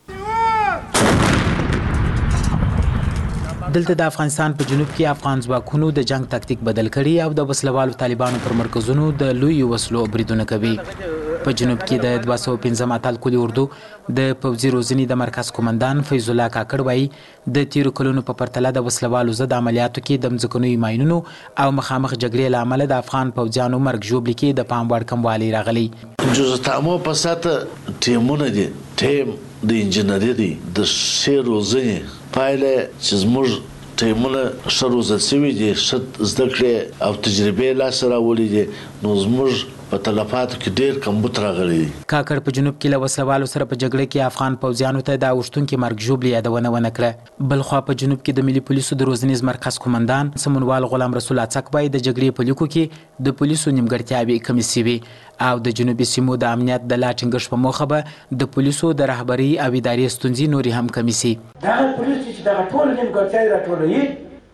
دلته د افغانستان په جنوب کې افغان ځواکونو د جنگ تاکتیک بدل کړي او د وسلوالو طالبانو پر مرکزونو د لوی وسلو بریدونه کوي. په جنوب کې د دوه سوه پنځم اتل کلی اردو د پوځي روزنې د مرکز قومندان فیض الله کاکړ وایي د تیرو کلونو په پرتله د وسلوالو ضد عملیاتو کې د مځکنیو ماینونو او مخامخ جګړې له امله د افغان پوځیانو مرګ ژوبلې کې د پام وړ کموالی راغلی. جزتامو په ساته ټیمونه دي، ټیم د انجنیری دی، د ښې روزنې پایله چې زموږ ټیمونه ښه روزل شوي دي، ښه زده کړې او تجربې لاسته راوړي دي، نو زموږ په تلفاتو کې ډېر کمبود راغلی دی. کاکړ په جنوب کې له وسلوالو سره په جګړه کې افغان پوځیانو ته د اوښتونکي مرګ ژوبلې یادونه ونه کړه. بلخوا په جنوب کې د ملي پولیسو د روزنیز مرکز قومندان سمونوال غلام رسول اڅک وایي د جګړې په لیکو کې د پولیسو نیمګړتیاوې کمې شوي او د جنوبي سیمو د امنیت د لا ټینګښت په موخه به د پولیسو د رهبرۍ او ادارې ستونزې نورې هم کمې شي. دغه پولیس چې دغه ټول نیمګړتیاوې راټولوي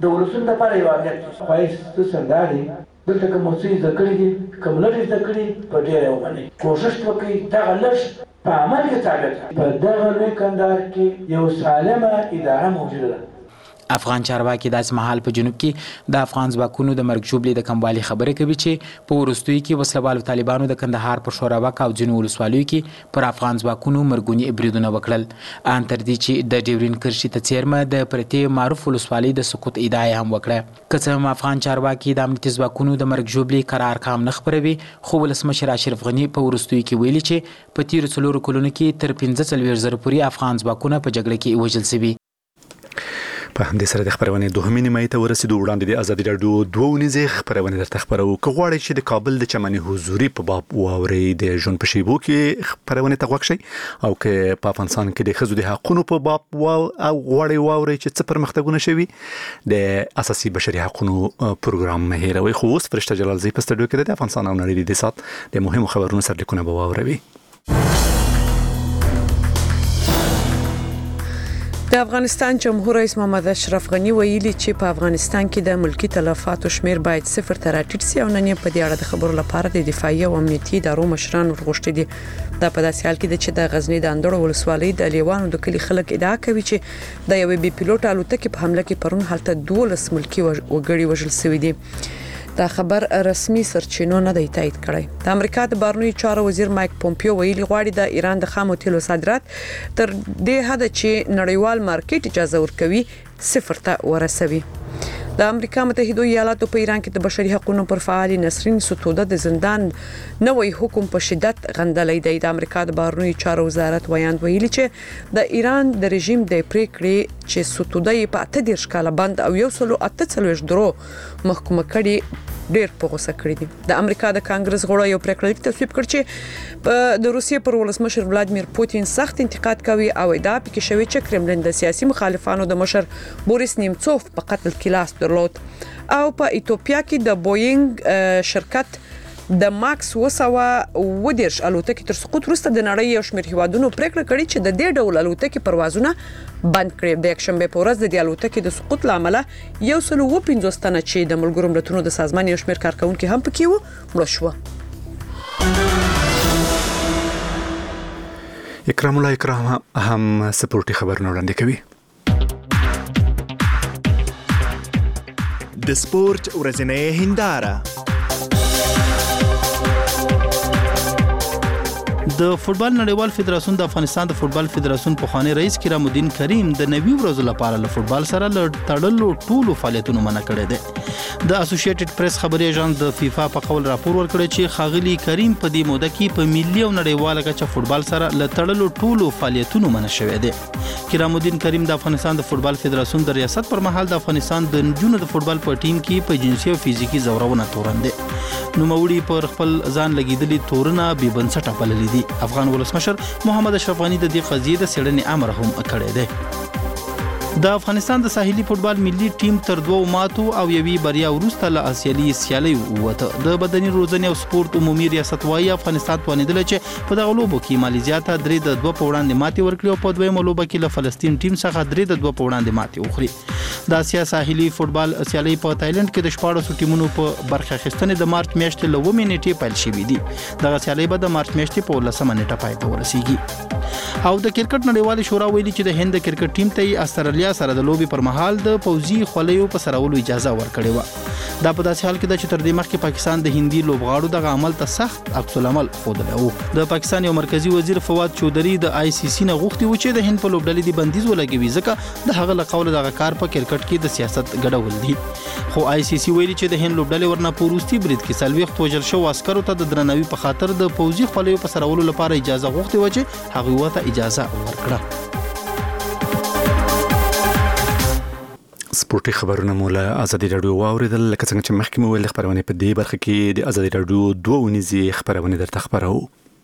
د ولسونو لپاره یو امنیت خواهش سنداري دلته کوم څه زده کړی دي کوم لږ زده کړی په ډېر ومني کوشش وکړي دغه لږ په عمل کې ثابت په دغه لوی کندهار کې یو سالمه اداره موجوده ده. افغان چارواکي داسې مهال په جنوب کې د افغان ځواکونو د مرګ ژوبلې د کموالي خبرې کوي چې په وروستیو کې وسلوالو طالبانو د کندهار په شورابک او ځینو ولسوالیو کې پر افغان ځواکونو مرګوني بریدونه وکړل. ان تر دې چې د ډیورین کرښې ته څیرمه د پرتې معروف ولسوالۍ د سقوط ادعا هم وکړه. که څه هم افغان چارواکي د امنیتي ځواکونو د مرګ ژوبلې قرار کام نه خپروي، خو ولسمشر اشرف غني په وروستیو کې ویلي چې په تیرو څلورو کلونو کې تر پنځه څلوېښت زره پورې افغان ځواکونه په جګړه کې وژل شوي. په همدې سره د خبرونې دوهمې نیمایي ته ورسېدو. وړاندې د ازادي راډیو دوه ونیزې خبرونه درته خبرو. که غواړئ چې د کابل د چمنې حضوري په باب واورئ د ژوند په شیبو کې خبرونه ته غوږ شئ، او که په افغانستان کې د ښځو د حقونو په باب او غواړئ واورئ چې څه پرمختګونه شوي د اساسي بشري حقونو پروګرام مه هېروئ. خو اوس فرشته جلالزی په سټډیو کې د افغانستان او نړۍ د سات د مهمو خبرونو سرلیکونه به واوروي. د افغانستان جمهور رئیس محمد اشرف غنی ویلي چې په افغانستان کې د ملکی تلفاتو شمیر باید صفر ته راټیټ شي، او نن یې په دې اړه د خبرو لپاره د دفاعي او امنیتي ادارو مشران ورغوښتي دي. دا په داسې حال کې ده چې د غزنی د اندړو ولسوالۍ د لیوانو د کلی خلک ادعا کوي چې د یوې بي پیلوټ الوتکې په حمله کې پرون هلته دولس ملکی وګړي وژل شوي دي. دا خبر رسمي سرچینو نه دی تایید کړی. د امریکا د بهرنیو چارو وزیر مایک پومپیو ویلي غواړي د ایران د خامو تیلو صادرات تر دې حد چې نړیوال مارکیټ اجازه ورکوي صفر ته ورسوي. د امریکا متحده ایالاتو په ایران کې د بشري حقوقو پر فعال نسرین ستوده د زندان نوې حکم په شدت غندلې دی. د امریکا د بهرنیو چارو وزارت ویاند ویلي چې د ایران د رژیم د پریکړې چې ستوده یې په اته دیرش کاله بند او یو سلو اته څلوېښت درو محکومه کړي ډېر په غوسه کړی دي. د امریکا د کانګرس غړو یو پریکړه تصویب کړ چې د روسیې پر ولسمشر ولادمیر پوتین سخت انتقاد کوي او ادعا پکې شوی چې کرملین د سیاسي مخالفانو د مشر بوریس نیمڅوف په قتل کې لاس درلود. او په ایتوپیا کې د بوینګ شرکت د ماکس وسوه و دیرش الوتکې تر سقوط وروسته د نړۍ یو شمېر هیوادونو پریکړه کړې چې د دې ډول الوتکې پروازونه بند کړي. د یکشنبه په ورځ د دې الوتکې د سقوط لامل یو سل و پنځوس تنه چې د ملګرو ملتونو د سازمان یو شمېر کارکونکو هم پکې وو مړه شو. اکرام الله اکرام هم سپورټي خبرونه وړاندې کوي. د سپورت ورځنۍ هنداره. د فوتبال نړیوال فدراسیون د افغانستان د فوتبال فدراسیون پخوانی رئیس کرام الدین کریم د نوي ورځو لپاره له فوتبال سره له تړلو ټولو فعالیتونو منع کړی دی. د اسوسییټډ پریس خبري ایجنټ د فیفا په قول راپور ورکړی چې خاغلی کریم په دې موده کې په ملي او نړیواله کچه فوتبال سره له تړلو ټولو فعالیتونو منع شوی دی. کرام الدین کریم د افغانستان د فوتبال فدراسیون د ریاست پر مهال د افغانستان د نجونو د فوتبال په ټیم کې په جنسي او فزیکی زورونه تورن دي. نوموړي پر خپل ځان لګیدلي تورونه بې بنسټه بللي دي. افغان ولسمشر محمد اشرف غنی د دې قضیې د څېړنې امر هم کړی دی. د افغانستان د ساحلي فوتبال ملي ټیم تر دوه ماتو او یوې بریا وروسته له آسیالي سیالۍ ووته. د بدني روزنې او سپورت عمومي ریاست وايي افغانستان توانیدل چې په دغه لوبو کې مالیزیا ته درې د دوه په وړاندې ماتې ورکړي او په دویمه لوبه کې له فلسطین ټیم څخه درې د دوه په وړاندې ماتې وخوري. د اسیا ساحلي فوتبال سیالۍ په تایلند کې د شپاړسو ټیمونو په برخه اخیستنې د مارچ میاشتې له اوومې نیټې پیل شوي دي. دغه سیالۍ به د مارچ میاشتې په ولسمه نیټه پای ته ورسیږي. او د کرکټ نړیوالې شورا ویلي چې د هند د کرکټ ټیم ته استرالیا سره د لوبي پر مهال د پوځي خوليو په سرولو اجازه ورکړې و. دا په داسې حال کې ده چې تر دې مخکې پاکستان د هندي لوبغاړو دغه عمل ته سخت عکس العمل ښودلی و. د پاکستان یو مرکزی وزیر فواد چودري د آی سی سی نه غوښتي و چې د هند په لوبډلې د بندیز ولګوي ځکه د هغه له قوله دغه کار په کرکټ کې د سیاست ګډول دي. خو آی سی سی ویلي چې د هند لوبډلې ورنه په وروستي برید کې څلوېښت وژل شوو عسکرو ته د درناوي په خاطر د پوځي خوليو په سرولو لپاره اجازه غوښتي و چې هغوی ورته اجازه ورکړه. سپورټي خبرونه مو له ازادي راډیو واوریدل. لکه څنګه چې مخکې مو ویل خبرونه په دې برخه کې د ازادي راډیو دوه ونیزې خبرونه درته خبرو.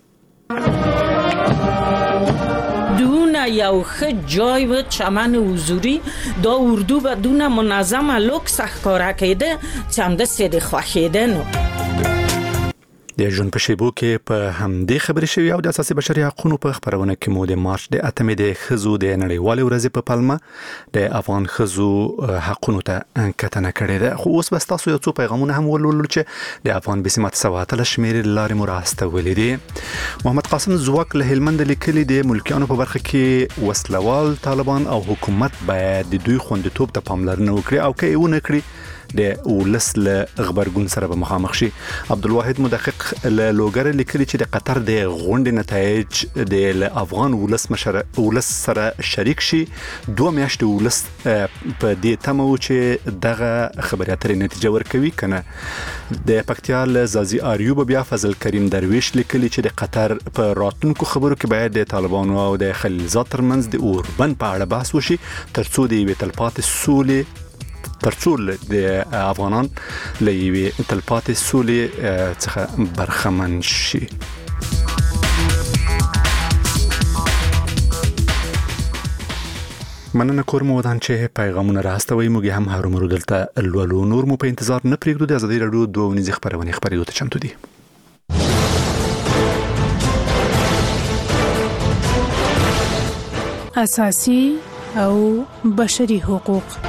دونه یو ښه جای و چمن حضوری دا اردو به دونه منظم لوکس ښکاره کېده چې همداسې د خوښېدنو. د ژوند په شیبو کې په همدې خبرې شوې او د اساسي بشري حقوقو په خبرونه کې مو د مارچ د اتمې د خزو د نړیوال ورځې په پلمه د افغان خزو حقوقو ته کتنه کړې ده. خو اوس بس تاسو یو څو پیغامونه هم ولولل چې د افغان بسمت سواتل شمیر لارې مراسته ولیدي. محمد قاسم زواک له هلمند لیکلي د ملکیانو په برخه کې وسلوال طالبان او حکومت باید د دوی خوندیتوب ته پاملرنه وکړي او که یې ونه کړي د ولس له خبرګون سره به مخامخ شي. عبدالواحد مدقق له لوګر لیکلي چې د قطر د غونډې نتایج د افغان ولس مشر ولس سره شریک شي. دوه میاشتې ولس په دې تمه و چې دغه خبري اترې نتیجه ورکوي کنه. د پکتیا له زازي اریوب بیا فضل کریم درویش لیکلي چې د قطر په راتلونکو خبرو کې باید د طالبانو او د خلیلزاد ترمنځ د اوربند په اړه بحث وشي ترڅو د یوې تلپاتې سولې ترڅو د افغانان له یوې تلپاتې سولې څخه برخمن شي. مننه کوم ودان چې پیغامونه راستوي. موږ هم هرومرو دلته لولو نور مو په انتظار نه پرېږدو. د ازادي رادیو دوه ونیزه خبرونه خبرې ته چمتو دي. اساسي او بشري حقوق.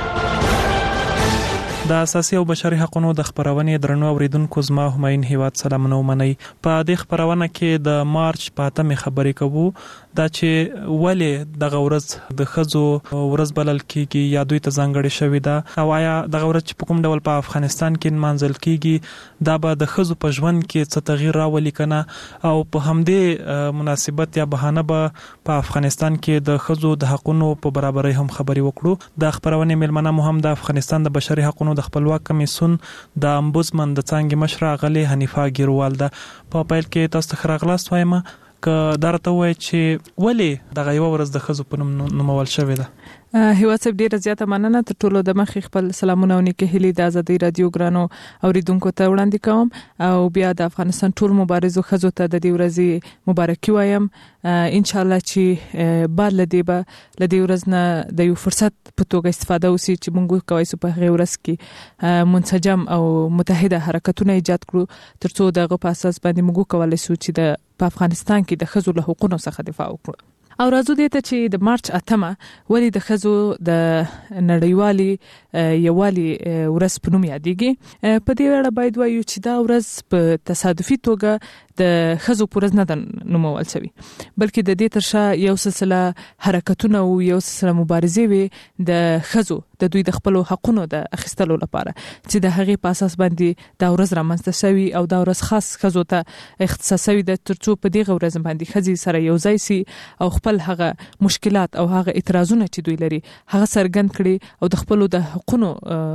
د اساسي او بشري حقوقو د خبرونې درنو اوریدونکو زما هماین هیواد سلامونه ومنئ. په دې خبرونه کې د مارچ په اتمې خبرې کوو دا چې ولې دغه ورځ د خزو ورځ بلل کیږي یا دوی ته ځانګړې شوې ده او آیا دغه ورځ چې په کوم ډول په افغانستان کې منځل کیږي دا به د خزو په ژوند کې څه تغییر راولي کنه او په همدې مناسبت یا بهانه به په افغانستان کې د خزو د حقوقو په برابرۍ هم خبرې وکړو. د خبرونې ملمنه مو هم د افغانستان د بشري حقوقو د خپلواک کمیسیون د امبودسمن د څنګه مشره غلي حنیفه ګیروال ده. په پیل کې تاسو ته خراغلاست وایم که درته وای چې ولې دغه یو ورځ د خزو په نوم نومول شوې ده. هیواد صاحب ډیره زیاته مننه. تر ټولو د مخ خپل سلامونه او نیکه هلي د ازادي رادیو ګرانو اوریدونکو ته وړاندې کوم او بیا د افغانستان ټول مبارزو خزو ته د دې ورځې مبارکي وایم. ان شاء الله چې بعد لدی به لدی ورځ نه د یو فرصت په توګه استفاده وسی چې موږ کوي سو په هغه ورځ کې منسجم او متحده حرکتونه ایجاد کړو ترڅو دغه په اساس باندې موږ کولای شو چې د په افغانستان کې د خزو له حقوقو څخه دفاع وکړو. او راځو دې ته چې د مارچ اتمه ولې د خزو د نړیوالي یوالي ورځ په نوم یادېږي. په دې اړه باید وایو چې دا ورځ په تصادفي توګه د خزو پورز نه نومول شوی بلکې د دې ترشا یو سلسله حرکتونه او یو سلسله مبارزې وي د خزو د دوی د خپل حقوقو د اخیستلو لپاره چې د هغې په اساس باندې دا ورځ رامنځته شوی او دا ورځ خاص خزو ته اختصاصي د ترڅو په دې ورځ باندې خزي سره یو ځای سي او خپل هغه مشکلات او هغه اعتراضونه چې دوی لري هغه سرګند کړي او د خپل د حقوقو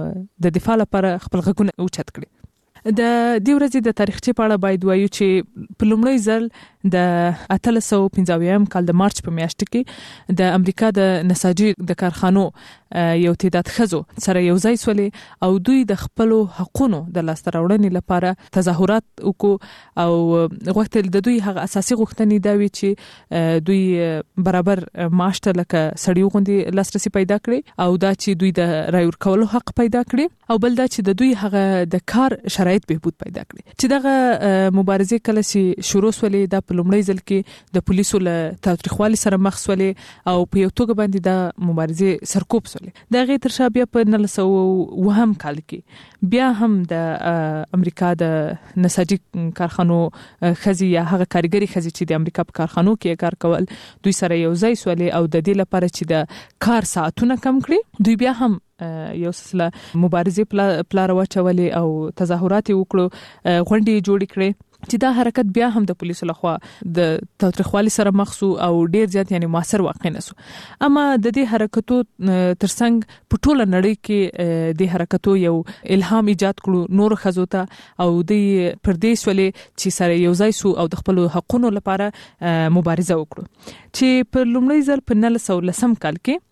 د دفاع لپاره خپل غږونه اوچت کړي. د دې ورځې د تاریخچه په اړه باید وایو چې په لومړی ځل د اتلس سوه پنځه اویایم کال د مارچ په میاشت کې د امریکا د نساجي د کارخانو یو تعداد خزو سره یو ځای سولې او دوی د خپل حقوقو د لاسته راوړنې لپاره تظاهرات وکړو او غوښتل د دوی هغه اساسي غوښتنې دا وي چې دوی برابر معاش ته لکه سړیو غوندي لاسرسي پیدا کړي او دا چې دوی د رای ورکولو حق پیدا کړي او بل دا چې د دوی هغه د کار شرایط بهبود پیدا کړي. چې دغه مبارزې کله چې شروع سولې د لومړی ځل کې د پولیسو له تاریخوالي سره مخ سولې او په یو توګه باندې د مبارزې سرکوب سولې. د غیر تر شابه په نولس سوه وهم کال کې بیا هم د امریکا د نساجي کارخانو خزي یا هغه کارګری خزي چې د امریکا په کارخانو کې کار کول دوی سره یو ځای سولې او د دې لپاره چې د کار ساعتونه کم کړي دوی بیا هم یو سلسله مبارزې پلار واچولې او تظاهرات وکړو غونډې جوړې کړې چې دا حرکت بیا هم د پولیسو لخوا د تاوتریخوالي سره مخ شو او ډیر زیات یعنی موثر واقع نه شو. اما د دې حرکتو ترڅنګ په ټوله نړۍ کې د حرکتو یو الهام ایجاد کړو نور خزو ته او د پردیس ولې چې سره یو ځای شو او د خپل حقوقو لپاره مبارزه وکړو. چې په لومړی ځل په نولس سوه لسم کال کې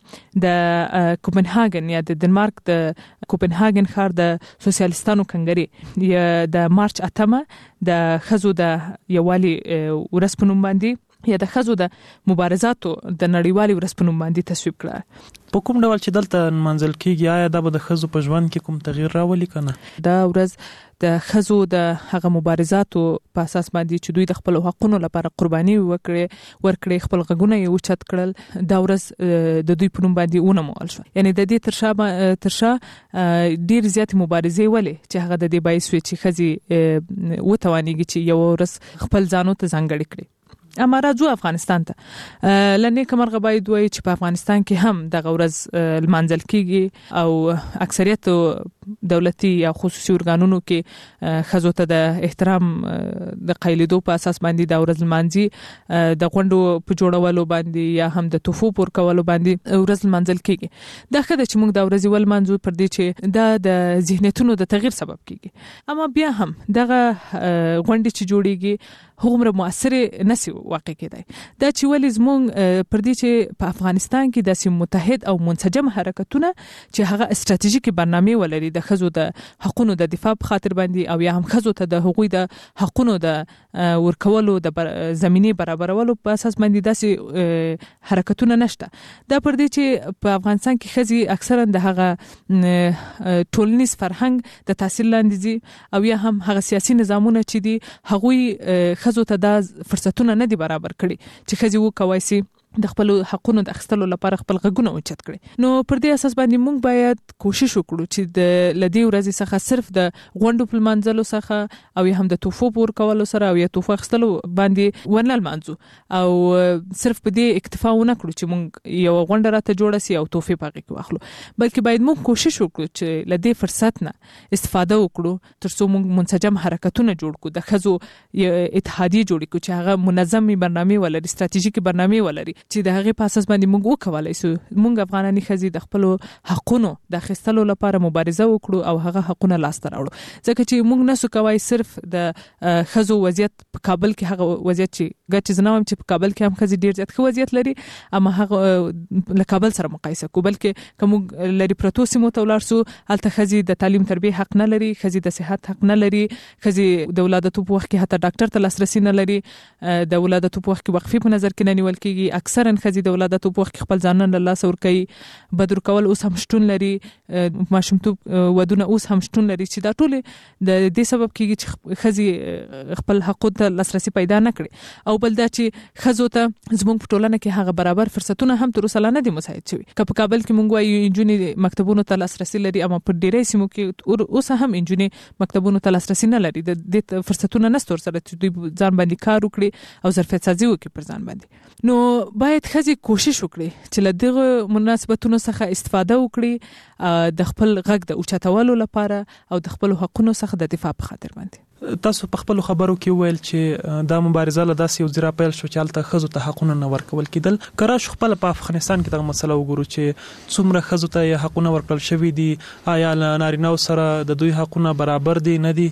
د کوپنهاګن یا د ډنمارک د کوپنهاګن ښار د سوسیالیستانو کنګري یا د مارچ اتمه د خزو د یوالي ورځ په نوم باندې یا د ښځو د مبارزاتو د نړیوالې ورځ په نوم باندې تصویب کړه. په کوم ډول چې دلته منځل کیږي آیا دا به د ښځو په ژوند کې کوم تغییر راولي کنه؟ دا ورځ د ښځو د هغه مبارزاتو په اساس باندې چې دوی د خپل حقوقو لپاره قرباني وکړي ورکړي خپل غږونه یې اوچت کړل دا ورځ د دوی په نوم باندې ونومول شو. یعنی د دې ترشا ترشا ډیر زیات مبارزې ولې چې هغه د دې باعث وي چې ښځې وتوانیږي چې یو ورځ خپل ځانو ته ځانګړي کړي. اما راځو افغانستان ته. لنې کمرغه باید وایي چې په افغانستان کې هم دغه ورځ لمانځل کیږي او اکثریت دولتي یا خصوصي ارګانونو کې ښځو ته د احترام د قایلېدو په اساس باندې دا ورځ لمانځي د غونډو په جوړولو باندې یا هم د تحفو پور کولو باندې ورځ لمانځل کیږي. دا ښه ده چې موږ دا ورځ ولمانځو پر دې چې دا د ذهنیتونو د تغییر سبب کیږي. اما بیا هم دغه غونډې چې جوړیږي هغومره مؤثر نسی واقع کېدای. دا چې ولې زموږ پر دې چې په افغانستان کې داسې متحد او منسجم حرکتونه چې هغه استراتیژیکي برنامه ولري د ښځو د حقوقو د دفاع په خاطر باندې او یا هم ښځو ته د حقوقي د حقوقو د ورکولو د زمينې برابرولو په اساس باندې داسې حرکتونه نشته. دا پر دې چې په افغانستان کې ښځې اکثرا د هغه ټولنیز فرهنګ د تاثیر لاندې دي او یا هم هغه سیاسي نظامونه چې دي هغوی ښځو ته دا فرصتونه نه دي برابر کړي چې ښځې وکوای شي د خپل حقوقو د اخیستلو لپاره خپل غږونه اوچت کړي. نو پر دې اساس باندې موږ باید کوشش وکړو چې د لدی ورځې څخه صرف د غونډو په منځلو څخه او هم د توفو پور کولو سره او یا توفو اخیستلو باندې ونه لمانځو او صرف په دې اکتفا ونه کړو چې موږ یو غونډه راته جوړه سي او توفي پاغي کې واخلو، بلکې باید موږ کوشش وکړو چې لدی فرصت نه استفاده وکړو ترڅو موږ منسجم حرکتونه جوړ کړو، د ښځو اتحادیه جوړ کړو چې هغه منظمي برنامه ولري، ستراتیژیکي برنامه ولري چې د هغه په اساس باندې موږ وکولای شو موږ افغاناني ښځې د خپل حقونو د اخیستلو لپاره مبارزه وکړو او هغه حقونه لاسته راوړو. ځکه چې موږ نسو کوای صرف د ښځو وضعیت په کابل کې هغه وضعیت چې ګټ زناوم چې په کابل کې هم ښځې ډیر زیات ښه وضعیت لري اما هغه له کابل سره مقایسه کو، بلکې کوم لري پروتو سیمو ته ولاړ سو الته ښځې د تعلیم تربیه حق نه لري، ښځې د صحت حق نه لري، ښځې د ولادت په وخت کې حتی ډاکټر ته لاسرسي نه لري، د ولادت په وخت کې وقفې په نظر کې نه نیول کیږي، اکثرا ښځې د ولادت په وخت کې خپل ځانونه له لاسه ورکوي، بدر کول اوس هم شتون لري، ماشومتوب ودونه اوس هم شتون لري چې دا ټول د دې سبب کیږي چې ښځې خپل حقوق ته لاسرسي پیدا نه کړي او بل دا چې ښځو ته زموږ په ټولنه کې هغه برابر فرصتونه هم تر اوسه نه دي مساعد شوي. که په کابل کې مونږ وایو انجونې مکتبونو ته لاسرسي لري اما په ډیری سیمو کې اوس هم انجونې مکتبونو ته لاسرسي نه لري، د دې فرصتونه نشته ورسره چې دوی ځان باندې کار وکړي او ظرفیت سازي وکړي پر ځان باندې. نو باید ښځې کوشش وکړي چې له دغه مناسبتونو څخه استفاده وکړي د خپل غږ د اوچتولو لپاره او د خپل حقوقو څخه د دفاع په خاطر باندې. تاسو په خپل خبرو کې ویل چې دا مبارزه له داسې یو ځای پیل شو چې الته ښځو ته حقونه نه ورکول کېدل. کرا شو خپل په افغانستان کې دغه مسله وګورو چې څومره ښځو ته حقونه ورکړل شوي دي، آیا نارینه سره د دوی حقونه برابر دي نه دي؟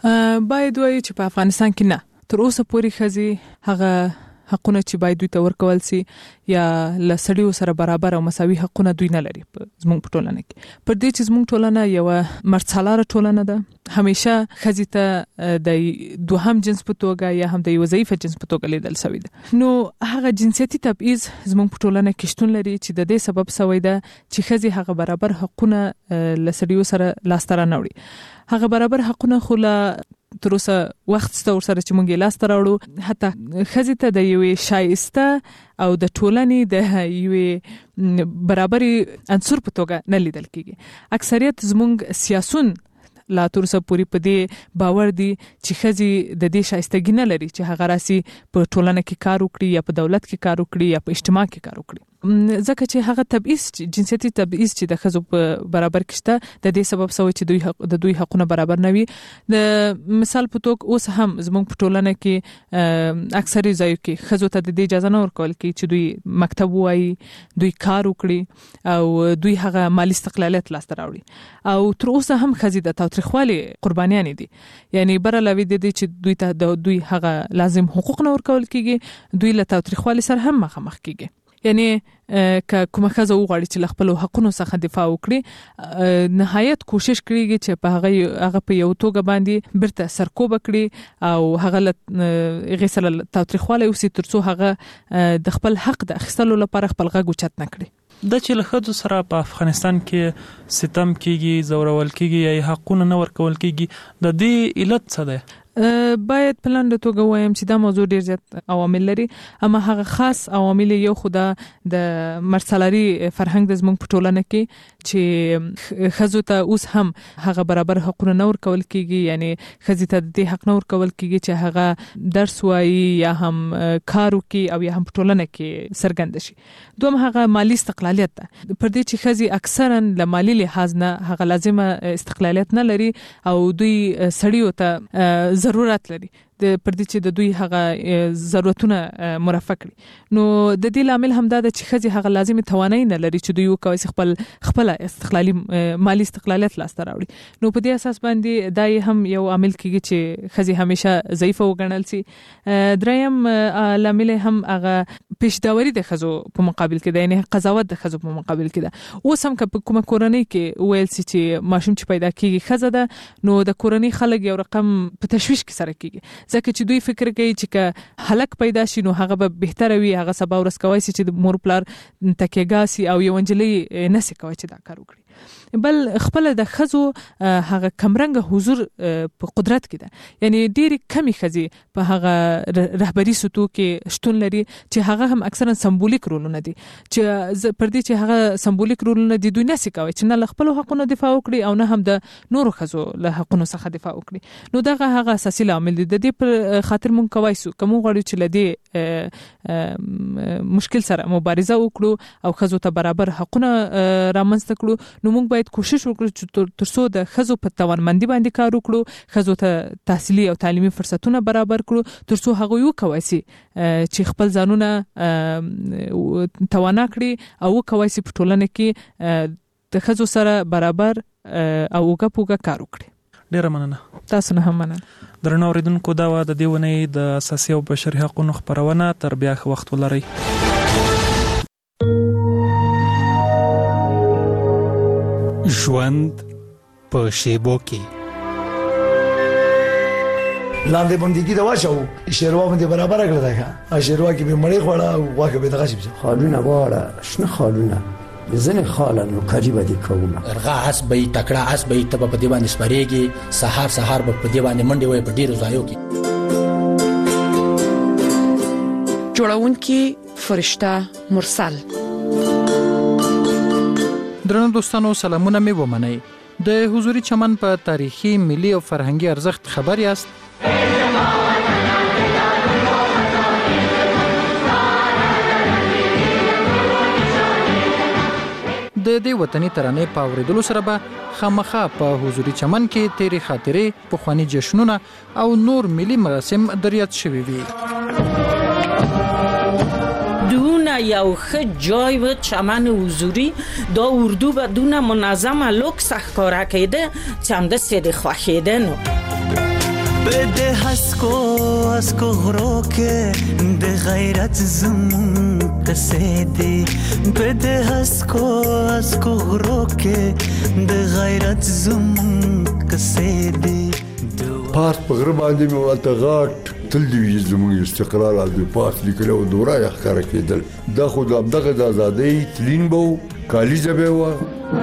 باید وایي چې په افغانستان کې نه، تر اوسه پورې ښځې هغه حقونه چې باید دوی ته ورکول سي یا له سړیو سره برابر او مساوي حقونه دوی نه لري زموږ په ټولنه کې. پر دې چې زموږ ټولنه یو مرڅالاره ټولنه ده، همیشه ښځې ته د دوهم جنس په توګه یا هم د یو ضعیف جنس په توګه لیدل شوی ده. نو هغه جنسیتي تبعیض زموږ په ټولنه کې شتون لري چې د دې سبب شوی ده چې ښځې هغه برابر حقونه له سړیو سره لاسته رانوړي. هغه برابر حقونه خو له تر اوسه وخت ست ور سره چې مونږه لاس تراوړو، حتی ښځې ته د یوې شایسته او د ټولنې د یوې برابرۍ عنصر په توګه نه لیدل کیږي. اکثریت زموږ سیاسون لا تر اوسه پوری په دې باور دي چې ښځې د دې شایستګي نه لري چې هغه راسي په ټولنه کې کار وکړي یا په دولت کې کار وکړي یا په اجتماع کې کار وکړي، ځکه چې هغه تبعیض جنسیتي تبعیض چې د ښځو په برابر کې شته د دې سبب شوی چې دوی حق د دوی حقونه برابر نه وي. د مثال په توګه اوس هم زموږ په ټولنه کې اکثري ځایو کې ښځو ته د دې اجازه نه ورکول کیږي چې دوی مکتب وایي، دوی کار وکړي او دوی هغه مالی استقلالیت لاسته راوړي او تر اوسه هم ښځې د تاوتریخوالي قربانیان دي. یعنی برالوي د دې چې دوی ته د دوی هغه لازم حقوق نه ورکول کیږي، دوی له تاوتریخوالي سره هم مخامخ کیږي. یعنی ک کومه خزه وغواړي چې خپل حقونو څخه دفاع وکړي نهایت کوشش کوي چې په هغه هغه په یو توګه باندې برته سرکوب کړي او هغه غسل تاریخواله اوسې ترڅو هغه د خپل حق د اخیستلو لپاره خپل غږ اوچت نکړي د چې له ښځو سره په افغانستان کې ستم کیږي زورول کیږي یا حقونه نه ورکول کیږي د دې علت څه ده؟ باید پلان د توګه وایم چې دا موضوع ډیر زیات عوامل لري اما هغه خاص عوامل یو خدا د مرسلاري فرهنګ د زموږ په ټولنه کې چې خزو ته اوس هم هغه برابر حقونه نه ورکول کیږي یعنی خزي ته د حق نه ورکول کیږي چې هغه درس وایي یا هم کار وکي او یا هم په ټولنه کې سرګند شي دوم هغه مالی استقلالیت ده پر دې چې خزي اکثرا ل مالی لحاظ نه هغه لازمه استقلالیت نه لري او دوی سړیو ته ضرورت لري د پر دې چې د دوی هغه ضرورتونه مرفع کړي نو د دې لامل هم دا چې خزي هغه لازمي توانای نه لري چې دوی وکوي خپل خپل استقلالي مالی استقلالیت لاسته راوړي نو په دې اساس باندې دا هم یو عامل کیږي چې خزي همیشه ضعیفه وګڼل سي دریم لامل هم هغه پیشداوري د خزو په مقابل کې ده یعنی قضاوت د خزو په مقابل کې ده اوس هم که کومه کورنۍ کې ویل سي چې ماشوم چې پیدا کیږي خزه ده نو د کورنۍ خلک یو رقم په تشويش کې سره کیږي ځکه چې دوی فکر کوي چې که هلک پیدا شي نو هغه به بهتره وي هغه سبا ورس کوي چې د مور پلار تکیګاسي او یو انجلۍ نسی کوي چې دا کار وکړي بل خپل د خزو هغه کمرنګ حضور په قدرت کې ده یعنی ډېری کمی خزي په هغه رهبری سطح کې شتون لري چې هغه هم اکثرا سمبولیک رولونه دي چې پر دې چې هغه سمبولیک رولونه دي دوی نسی کوي چې نه خپل حقوقو دفاع وکړي او نه هم د نورو خزو له حقوقو څخه دفاع وکړي نو دغه هغه اساسي عامل دي د دې پر خاطر مونږ کوي سو کوم غواړو چې لدی مشکل سره مبارزه وکړو او خزو ته برابر حقوقونه رامنځته کړو نو موږ باید کوشش وکړو چې ترڅو د خزو په توانمندي باندې کار وکړو خزو ته تحصیلي او تعلیمي فرصتونه برابر کړو ترڅو هغه یو کوي چې خپل ځانونه توانا کړي او کوي چې په ټولنه کې د خزو سره برابر او وګپوګه کار وکړي ډیره مننه تاسو نه هم مننه درنو اوریدونکو دا و د دې ونې د اساسي او بشري حقوقو خبرونه تر بیا وخت ولري ژوند په شیبو کې لاندې باندې دا واچو شیروا باندې برابر کړل دا شیروا کې به مړې خوړه او واکه به دغه شي خالونه واړه شنه خالونه زنه خالن کاری بدی کوم ارغا اس به تکړه اس به ته په دی باندې سپریږي سحر سحر په دی باندې منډي وای په ډیرو ځایو کې جوړونکي فرشته مرسل درنو دوستانو سلامونه مې ومنئ د حضوري چمن په تاریخي ملي او فرهنګي ارزښت خبر یاست د دې وطني ترانې په اوریدلو سره به خامخا په حضوري چمن کې تیری خاطرې پخوانی جشنونه او نور ملي مراسم دریات شوي وي دونه یو ښه جای و چمن حضوری دا اردو به دونه منظم لوکس ښکارا کېده چې همداسې د خوښېدنو بده هسکو هسکو غرو کې د غیرت زمون قصې دي بده هسکو هسکو غرو کې د غیرت زمون قصې دي پاس په غره باندې مې ولته غاټ تل دی زموږ استقرار او د پاس لیکلو دوره یې ښکاره کېدل دا خو د دغه د ازادۍ تلین بو کالیزه به و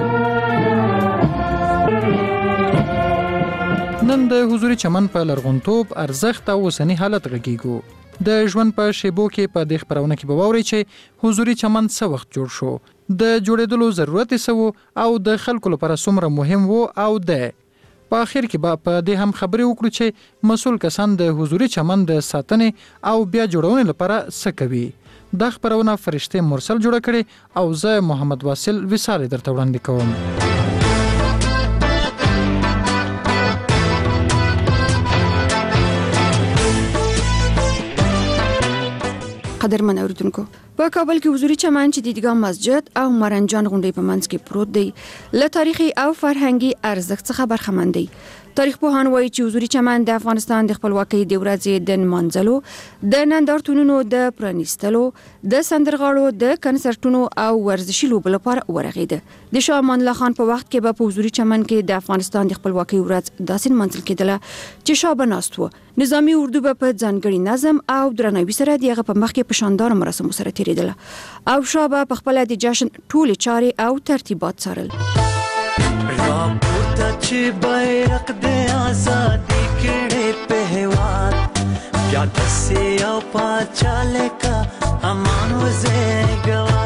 نن د حضوري چمن په لرغونتوب ارزښت او اوسنی حالت غږیږو د ژوند په شیبو کې په دې خبرونه کې به واورئ چې حضوري چمن څه وخت جوړ شو د جوړېدلو ضرورت یې څه او د خلکو لپاره څومره مهم و او د په اخر کې به په دې هم خبرې وکړو چې مسؤل کسان د حضوري چمن د ساتنې او بیا جوړونې لپاره څه کوي دا خبرونه فرشته مرسل جوړ کړي او زه محمد واصل وصال درته وړاندې کوم قدرمن اوریدونکو په کابل کې حضوري چمن چې د دیدګاه مسجد او مرنجان غونډۍ په منځ کې پروت دی له تاریخي او فرهنګي ارزښت څخه برخمن دی تاریخ پوهان وایي چې حضوري چمن د افغانستان د خپلواکۍ د ورځې د نمانځلو د نندارتونونو د پرانیستلو د سندرغاړو د کنسرتونو او ورزشي لوبو لپاره ورغېده د شاه امان الله خان په وخت کې به په حضوري چمن کې د افغانستان د خپلواکۍ ورځ داسې نمانځل کېدله چې شاه به ناست و نظامي اردو به په ځانګړي نظم او درناوي سره د هغه په مخ کې په شاندار مراسمو سره تېرېدله او شاه به په خپل د جشن ټولې چارې او ترتیبات څارل چې بیرق د آزادی کړه په هواد بیا دسې او پاچاله کا امان وزګوا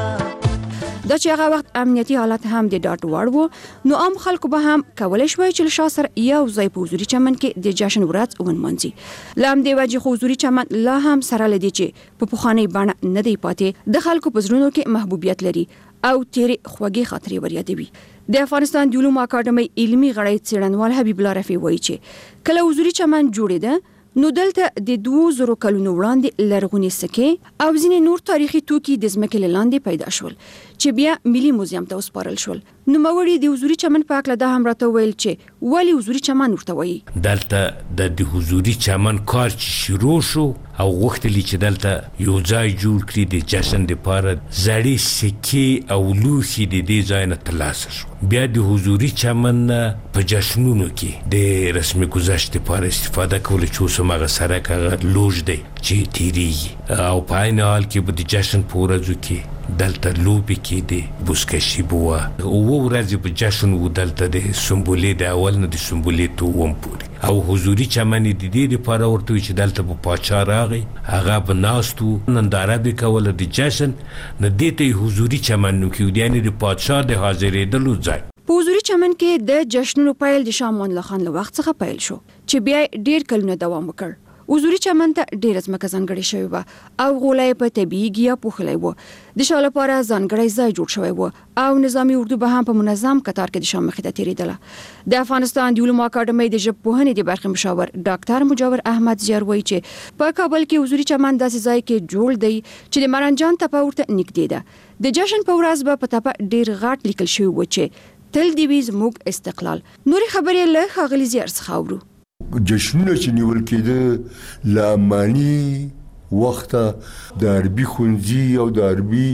دا چې هغه وخت امنیتي حالت هم د ډاټ وړ وو نو عام خلکو به هم کولای شوی چې شاه سره یو ځای په حضوري چمن کې د جشن ورځ ونمانځي له همدې وجې خو حضوري چمن لا هم سره لدی چې په پخوانۍ بڼه نه دی پاتې د خلکو په زړونو کې محبوبیت لري او تیرې خوږې خاطرې وریادوي د افغانستان د علومو اکاډمۍ علمي غړی څېړنوال حبیب الله رفیع وایي چې کله حضوري چمن جوړېده نو دلته د دوه زره کلونو وړاندې لرغونې سکې او ځینې نور تاریخي توکي د ځمکې لاندې پیدا شول چې بیا ملي موزیم ته وسپارل شول نو موري د حضوري چمن په اړه دا هم راته ویل چې ولی حضوري چمن ورته وایي دلته د د حضوري چمن کار چې شروع شو او غوښتلی چې دلته یو ځای جوړ کړي د جشن لپاره زړې سکې او لوښي د دې ځای نه ترلاسه شو بیا د حضوري چمن په جشنونو کې د رسمي ګذشت لپاره استفاده کول چې اوس هغه سړک هغه لوژ دی چې تیریږي او په عین حال کې به د جشن په ورځو کې دلته لوبې کېدې بزکشي به وه اووه ورځې په جشن و دلته د سنبلې د اول نه د سنبلې ته اووم پورې او حضوري چمن د دې لپاره ورته وي چې دلته به پاچا راغی هغه به ناست و ننداره به کوله د جشن نه دې ته حضوري چمن نوم کېږي یعنې د پاچا د حاضرېدلو ځای په حضوري چمن کې د جشنونو پیل د شاه امان الله خان له وخت څخه پیل شو چې بیا ډیر کلونه دوام وکړ حضوري چمن ته ډیره ځمکه ځانګړې شوې وه او غولی په طبیعي ګیا پوښلی و د شاه لپاره ځانګړی ځای جوړ شوی و او نظامي اردو به هم په منظم کتار کې د شاه مخې ته تېرېدله د افغانستان د علومو اکاډمۍ د ژبپوهنې د برخې مشاور ډاکټر مجاور احمد زیار وایي چې په کابل کې حضوري چمن داسې ځای کې جوړ دی چې د مرنجان تپه ورته نږدې ده د جشن په ورځ به په تپه ډیر غاټ لیکل شوي و چې تل دې وي زموږ استقلال نورې خبرې له ښاغلي زیار څخه اورو جشنونه چې نیول کېده له اماني وخته د عربي ښوونځي او د عربي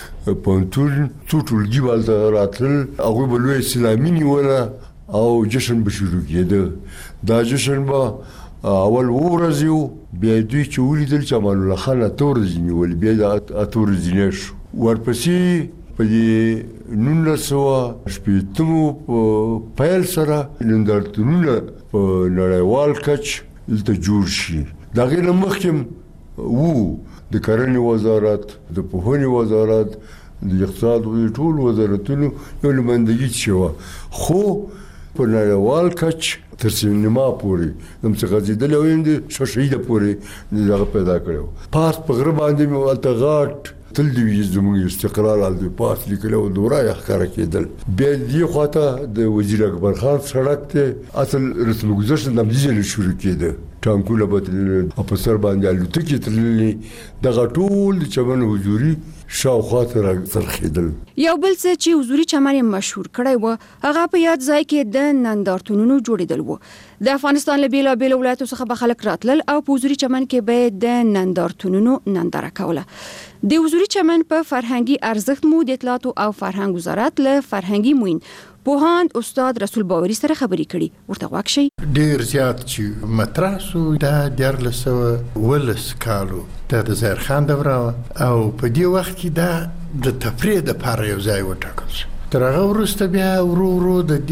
پوهنتون څو ټولګي به هلته راتلل هغوی به لویه اسلامي نیوله او جشن به شروع کېده دا جشن به اول اووه ورځې و بیا دوی چې ولیدل چې امان الله خان اته ورځې نیولې بیا د اته ورځې شو ورپسې په دې نولس سوه شپېتمو په پیل سره نندارتونونه په نړیوال کچ دلته جوړ شي د هغې نه مخکې وو د کرنې وزارت د پوهنې وزارت د اقتصاد ټول وزارتونو یو نمایندګي چې وه خو په نړیوال کچ تر سینما پورې د مڅ غځېدلی ویم د شهیده پورې دغه پیدا کړی و پاس په غره باندې مې هلته غاټ تل دې وي زموږ استقلال هلته پاس لیکلی و دوره یې ښکاره کېدل بیا دې خواته د وزیر اکبر خان سړک دی اصل رسم ګذشت همدې ځای شروع کېده ټانکونه به تللي او په سر باندې الوتکې تللي دغه ټول د چمن حضوري شاوخوا ته راڅرخېدل یو بل څه چې حضوري چمن یې مشهور کړی و هغه په یاد ځای کې د نندارتونونو جوړېدل و د افغانستان له بېلابېلو ولایتو څخه به خلک راتلل او په حضوري چمن کې به د نندارتونونو ننداره کوله د حضوري چمن په فرهنګي ارزښت مو د اطلاعاتو او فرهنګ وزارت له فرهنګي موین پوهاند استاد رسول باوري سره خبرې کړي ورته غوږ شئ ډیر زیات چې مطرح سو دا دیارلس سوه ولس کالو دا د ظاهر خان دوره او په دې وخت کې دا د تفریح دپاره یو ځای وټاکل شو تر هغه وروسته بیا ورو ورو د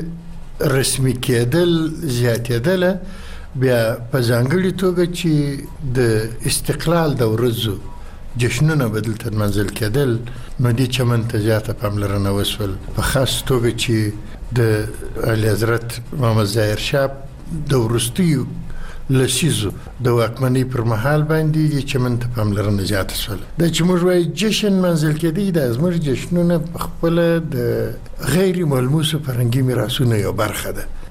دې رسمي کېدل زیاتېدله بیا په ځانګړې توګه چې د استقلال د ورځو جشنونه به دلته نمانځل کېدل نو دې چمن ته زیاته پاملرنه وسول په خاص توګه چې د اعلی حضرت محمد ظاهر شاه د وروستیو لسیزو د واکمنۍ پر مهال باندې دې چمن ته پاملرنه زیاته شول دا چې موږ وایو جشن نمانځل کېدی دا زموږ جشنونه پخپله د غیر ملموسو فرهنګي میراثونو یو برخه ده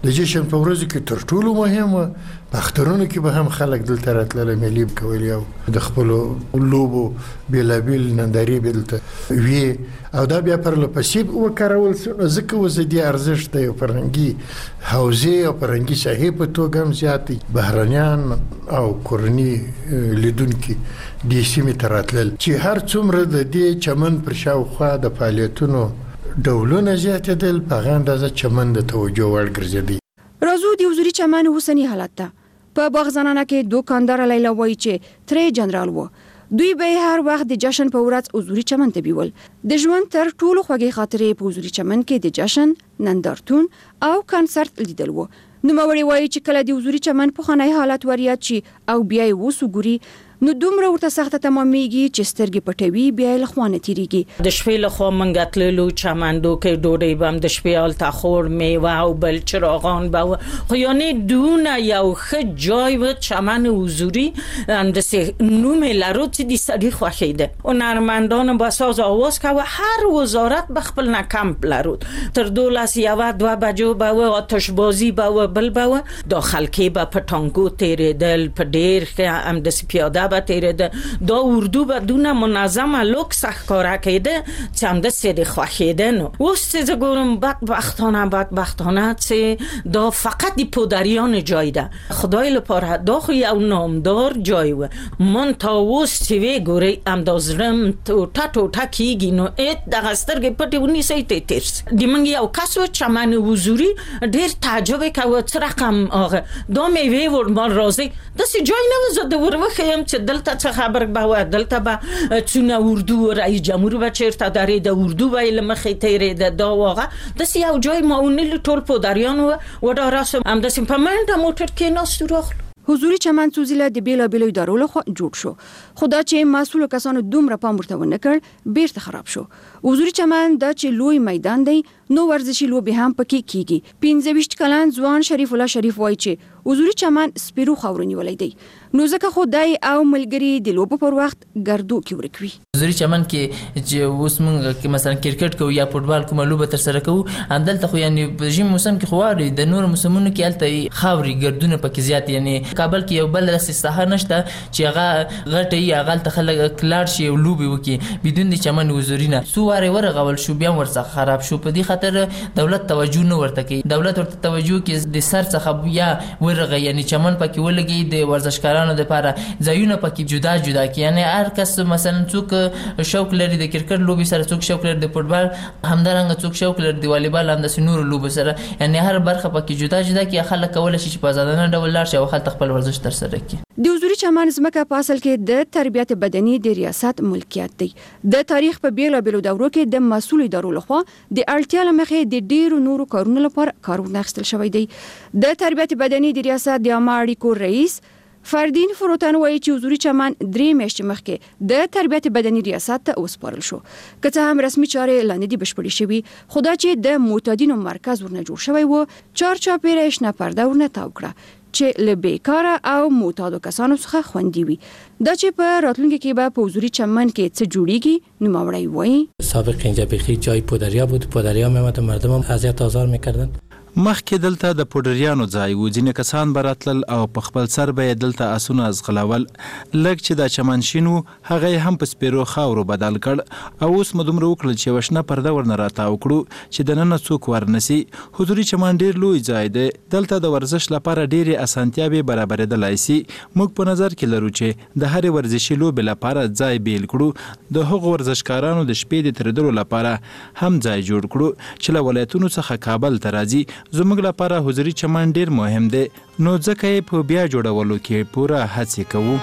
د جشن په ورځو کې تر ټولو مهم و. په اخترونو کې به هم خلک دلته راتلل، ملي کول او د خپل لوبو بېلابېل نندارې به دلته وي او دا بیا پر لپسې وکارول ځکه اوس د دې ارزښت د یو فرهنګي حوزې او فرهنګي ساحې په توګه هم زیات دی. بهرنیان او کورني لیدونکي دې سیمې ته راتلل چې هر څومره د دې چمن پر شاوخوا د فعالیتونو ډولونه زیاتېدل، په هغه اندازه چمن د توجه وړ ګرځېدی. راځو د حضوري چمن اوسني حالت ته. په باغزنانه کې دوکاندار لیلا وایي چې ترې جنرال و، دوی به هر وخت د جشن په ورځ حضوري چمن ته بیول. د ژوند تر ټولو خوږې خاطرې په حضوري چمن کې د جشن، نندارتون او کنسرت لیدل و. نوموړی وایي چې کله د حضوري چمن په خانه حالت وریاد شي او بیا یې وسوګوري نو دومره ورته سخته تمامېږي چې سترګې پټوي، بیا یې له خوا نه تېرېږي. د شپې له خوا موږ تللو چمندو کې ډوډۍ به هم د شپې هلته خور، میوه او بل چراغان به و، خو یعنې دونه یو ښه جای و چمن حضوري همداسې نوم یې لرو چې د سړي خوښېده. هنرمندان به ساز آواز کوه، هر وزارت به خپل نه کمپ لرود. تر دولس یوه دوه بجو به و آتشبازي به و بل به و داخل کې به په ټانګو تېرېدل، په ډېر ښه همداسې پیاده به تېرېده. دا اردو به دونه منظمه لوکس ښکاره کېده چې همداسې د خوښېده. نو اوس چې زه ګورم بدبختانه بدبختانه چې دا فقط د پدریان جای ده. خدای لپاره دا خو یو نامدار جای و. من تا اوس چې وی ګورئ همدا زړم ټوټه ټوټه کېږي. نو ایت دغه سترګې پټې ونیسئ ته تېر سي. د موږ یو کس و چمن حضوري ډېر تعجب یې کوه څه رقم هغه دا میوې ورمان راځي. داسې جای نه و زه د ور وښیم چې دلته څه خبر به و، دلته به څونه اردو رئیس جمهور به چېرته درېده، اردو به یې له مخې تېرېده. دا واقع داسې یو جای ما ونیلو ټول پدریان و و دا راسم همداسې په منډه موټر کېناستو راغلو. حضوري چمن څو ځله د بیلابیلو ادارو لخوا جوړ شو، خو دا چې مسؤلو کسانو دومره پام ورته ونه کړ بیرته خراب شو. حضوري چمن دا چې لوی میدان دی نو ورزشي لوبې هم پکې کیږي. پنځه ویشت کلن ځوان شریف الله شریف وایي چې حضوري چمن سپیرو خاورو نیولای دی، نو ځکه خو دای او ملګری د لوبو پر وخت ګردو کې ورکوي. حضوري چمن کې چې اوس موږ کې مثلا کرکټ کوو یا فوټبال کومه لوبه تر سره کوو، همدلته خو یعنی په ژمي موسم کې خو واوري د نور موسمونو کې هلته خاوري ګردونه پکې زیات. یعنی کابل کې یو بل داسې ساحه نشته چې هغه غټه یې هغه هلته خلک کلاړ شي او لوبې وکړي بدون د چمن حضوري نه. څو وارې ورغول شو بیا ورڅخه خراب شو. په دې خاطر دولت توجه نه ورته کوي. دولت ورته توجه کوي د سر څخه یا ورغه یعنی چمن پکې ولګي د ورزشکارانو لپاره ځایونه پکې جدا جدا کوي. یعنی هر کس مثلا څوک شوق لري د کرکټ لوبي سره، څوک شوق لري د فوټبال، همدارنګه څوک شوق لري د والیبال، همداسې نور لوبو سره. یعنی هر برخه پکې جدا جدا کوي. خلک کولای شي چې په آزادانه ډول لاړ شي او خپل خپل ورزش تر سره کړي. د حضوري چمن ځمکه په اصل کې د تربیت بدني د ریاست ملکیت دی. د تاریخ په بیلابیلو دورو کې د مسؤل ادارو لخوا د اړتیا لمخې د ډیرو نورو کارونو لپاره کارونه اخیستل شوی دی. د تربیت بدني د ریاست د عامه اړیکو رئیس فردین فروتن وایي چې حضوري چمن درې میاشتې مخکې د تربیت بدني ریاست ته وسپارل شو، که څه هم رسمي چارې لا نه دي بشپړې شوي. خو دا چې د معتادینو مرکز ورنه جوړ شوی و، چارچاپېره یې شنه پرده ورنه تاو کړه چې له بیکاره او معتادو کسانو څخه خوندي وي. دا چې په راتلونکي کې به په حضوري چمن کې څه جوړیږي، نوموړی وایي سابق اینجا بخی جای پدریا بود، پدریا میامد مردم هم اذیت آزار میکردن. مخکې دلته د پوډریانو ځای و، ځینې کسان به راتلل او په خپل سر به یې دلته اسونه ځغلول. لږ چې دا چمن شین و هغه یې هم په سپیرو خاورو بدل کړ او اوس مو دومره وکړل چې یوه شنه پرده ورنه راتاو کړو چې دننه څوک ورنسي. حضوري چمن ډېر لوی ځای دی، دلته د ورزش لپاره ډېرې اسانتیاوې برابرېدلی سي. موږ په نظر کې لرو چې د هرې ورزشي لوبې لپاره ځای بیل کړو، د هغو ورزشکارانو د شپې د تېرېدلو لپاره هم ځای جوړ کړو چې له ولایتونو څخه کابل ته راځي. زموږ لپاره حضوري چمن ډیر مهم دی، نو ځکه یې په بیا جوړولو کې پوره هڅې کوو.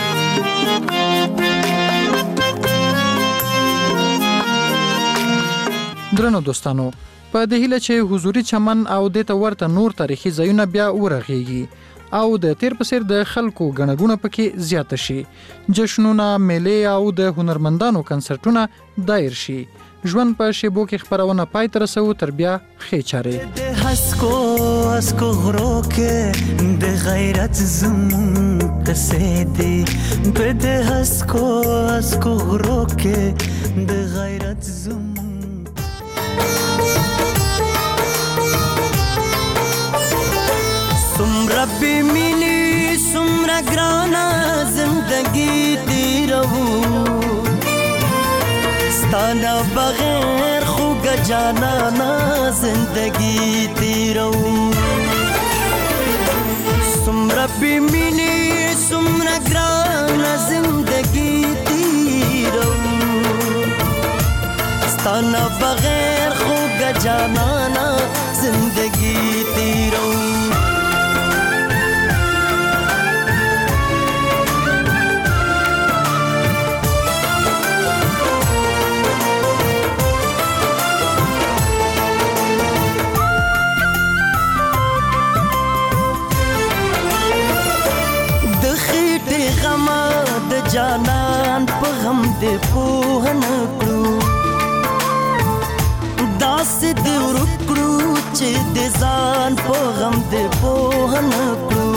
درنو دوستانو، په دې هیله چې حضوري چمن او د ته ورته نور تاریخي ځایونه بیا ورغېږي او د تیر په څیر د خلکو ګڼه ګوڼه پکې زیاته شي، جشنونه، میلې او د هنرمندانو کنسرټونه دایر شي. ژوند په شیبو کې خپرونه پای ته رسوو، تر بیا ښې چارې. د هسکو هسکو غرو کې د غیرت زمون قصې دي، په د هسکو هسکو غرو کې د غیرت زمون سمرا بمینی سمرا گرانا زندگی تیرو ستانا بغیر خوگا جانانا زندگی تیرو سمرا بمینی سمرا گرانا زندگی تیرو ستانا بغیر خوگا جانانا زندگی تیرو جانان په غم دې پوه نه کړو داسې دې ورکړو چې دې ځان په غم دې پوه نه کړو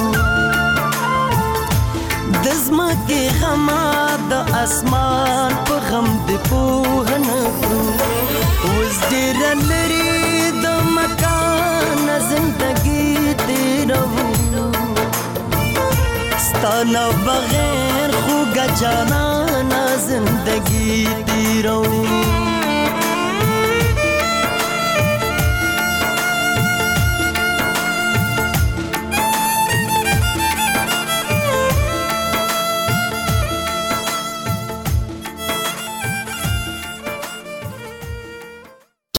د ځمکې غما د اسمان په غم دې پوه نه کړو اوس ډېره لرې د مکان زندګي تېروو ستانه بغیر خوگا جانانا زندگی تیرو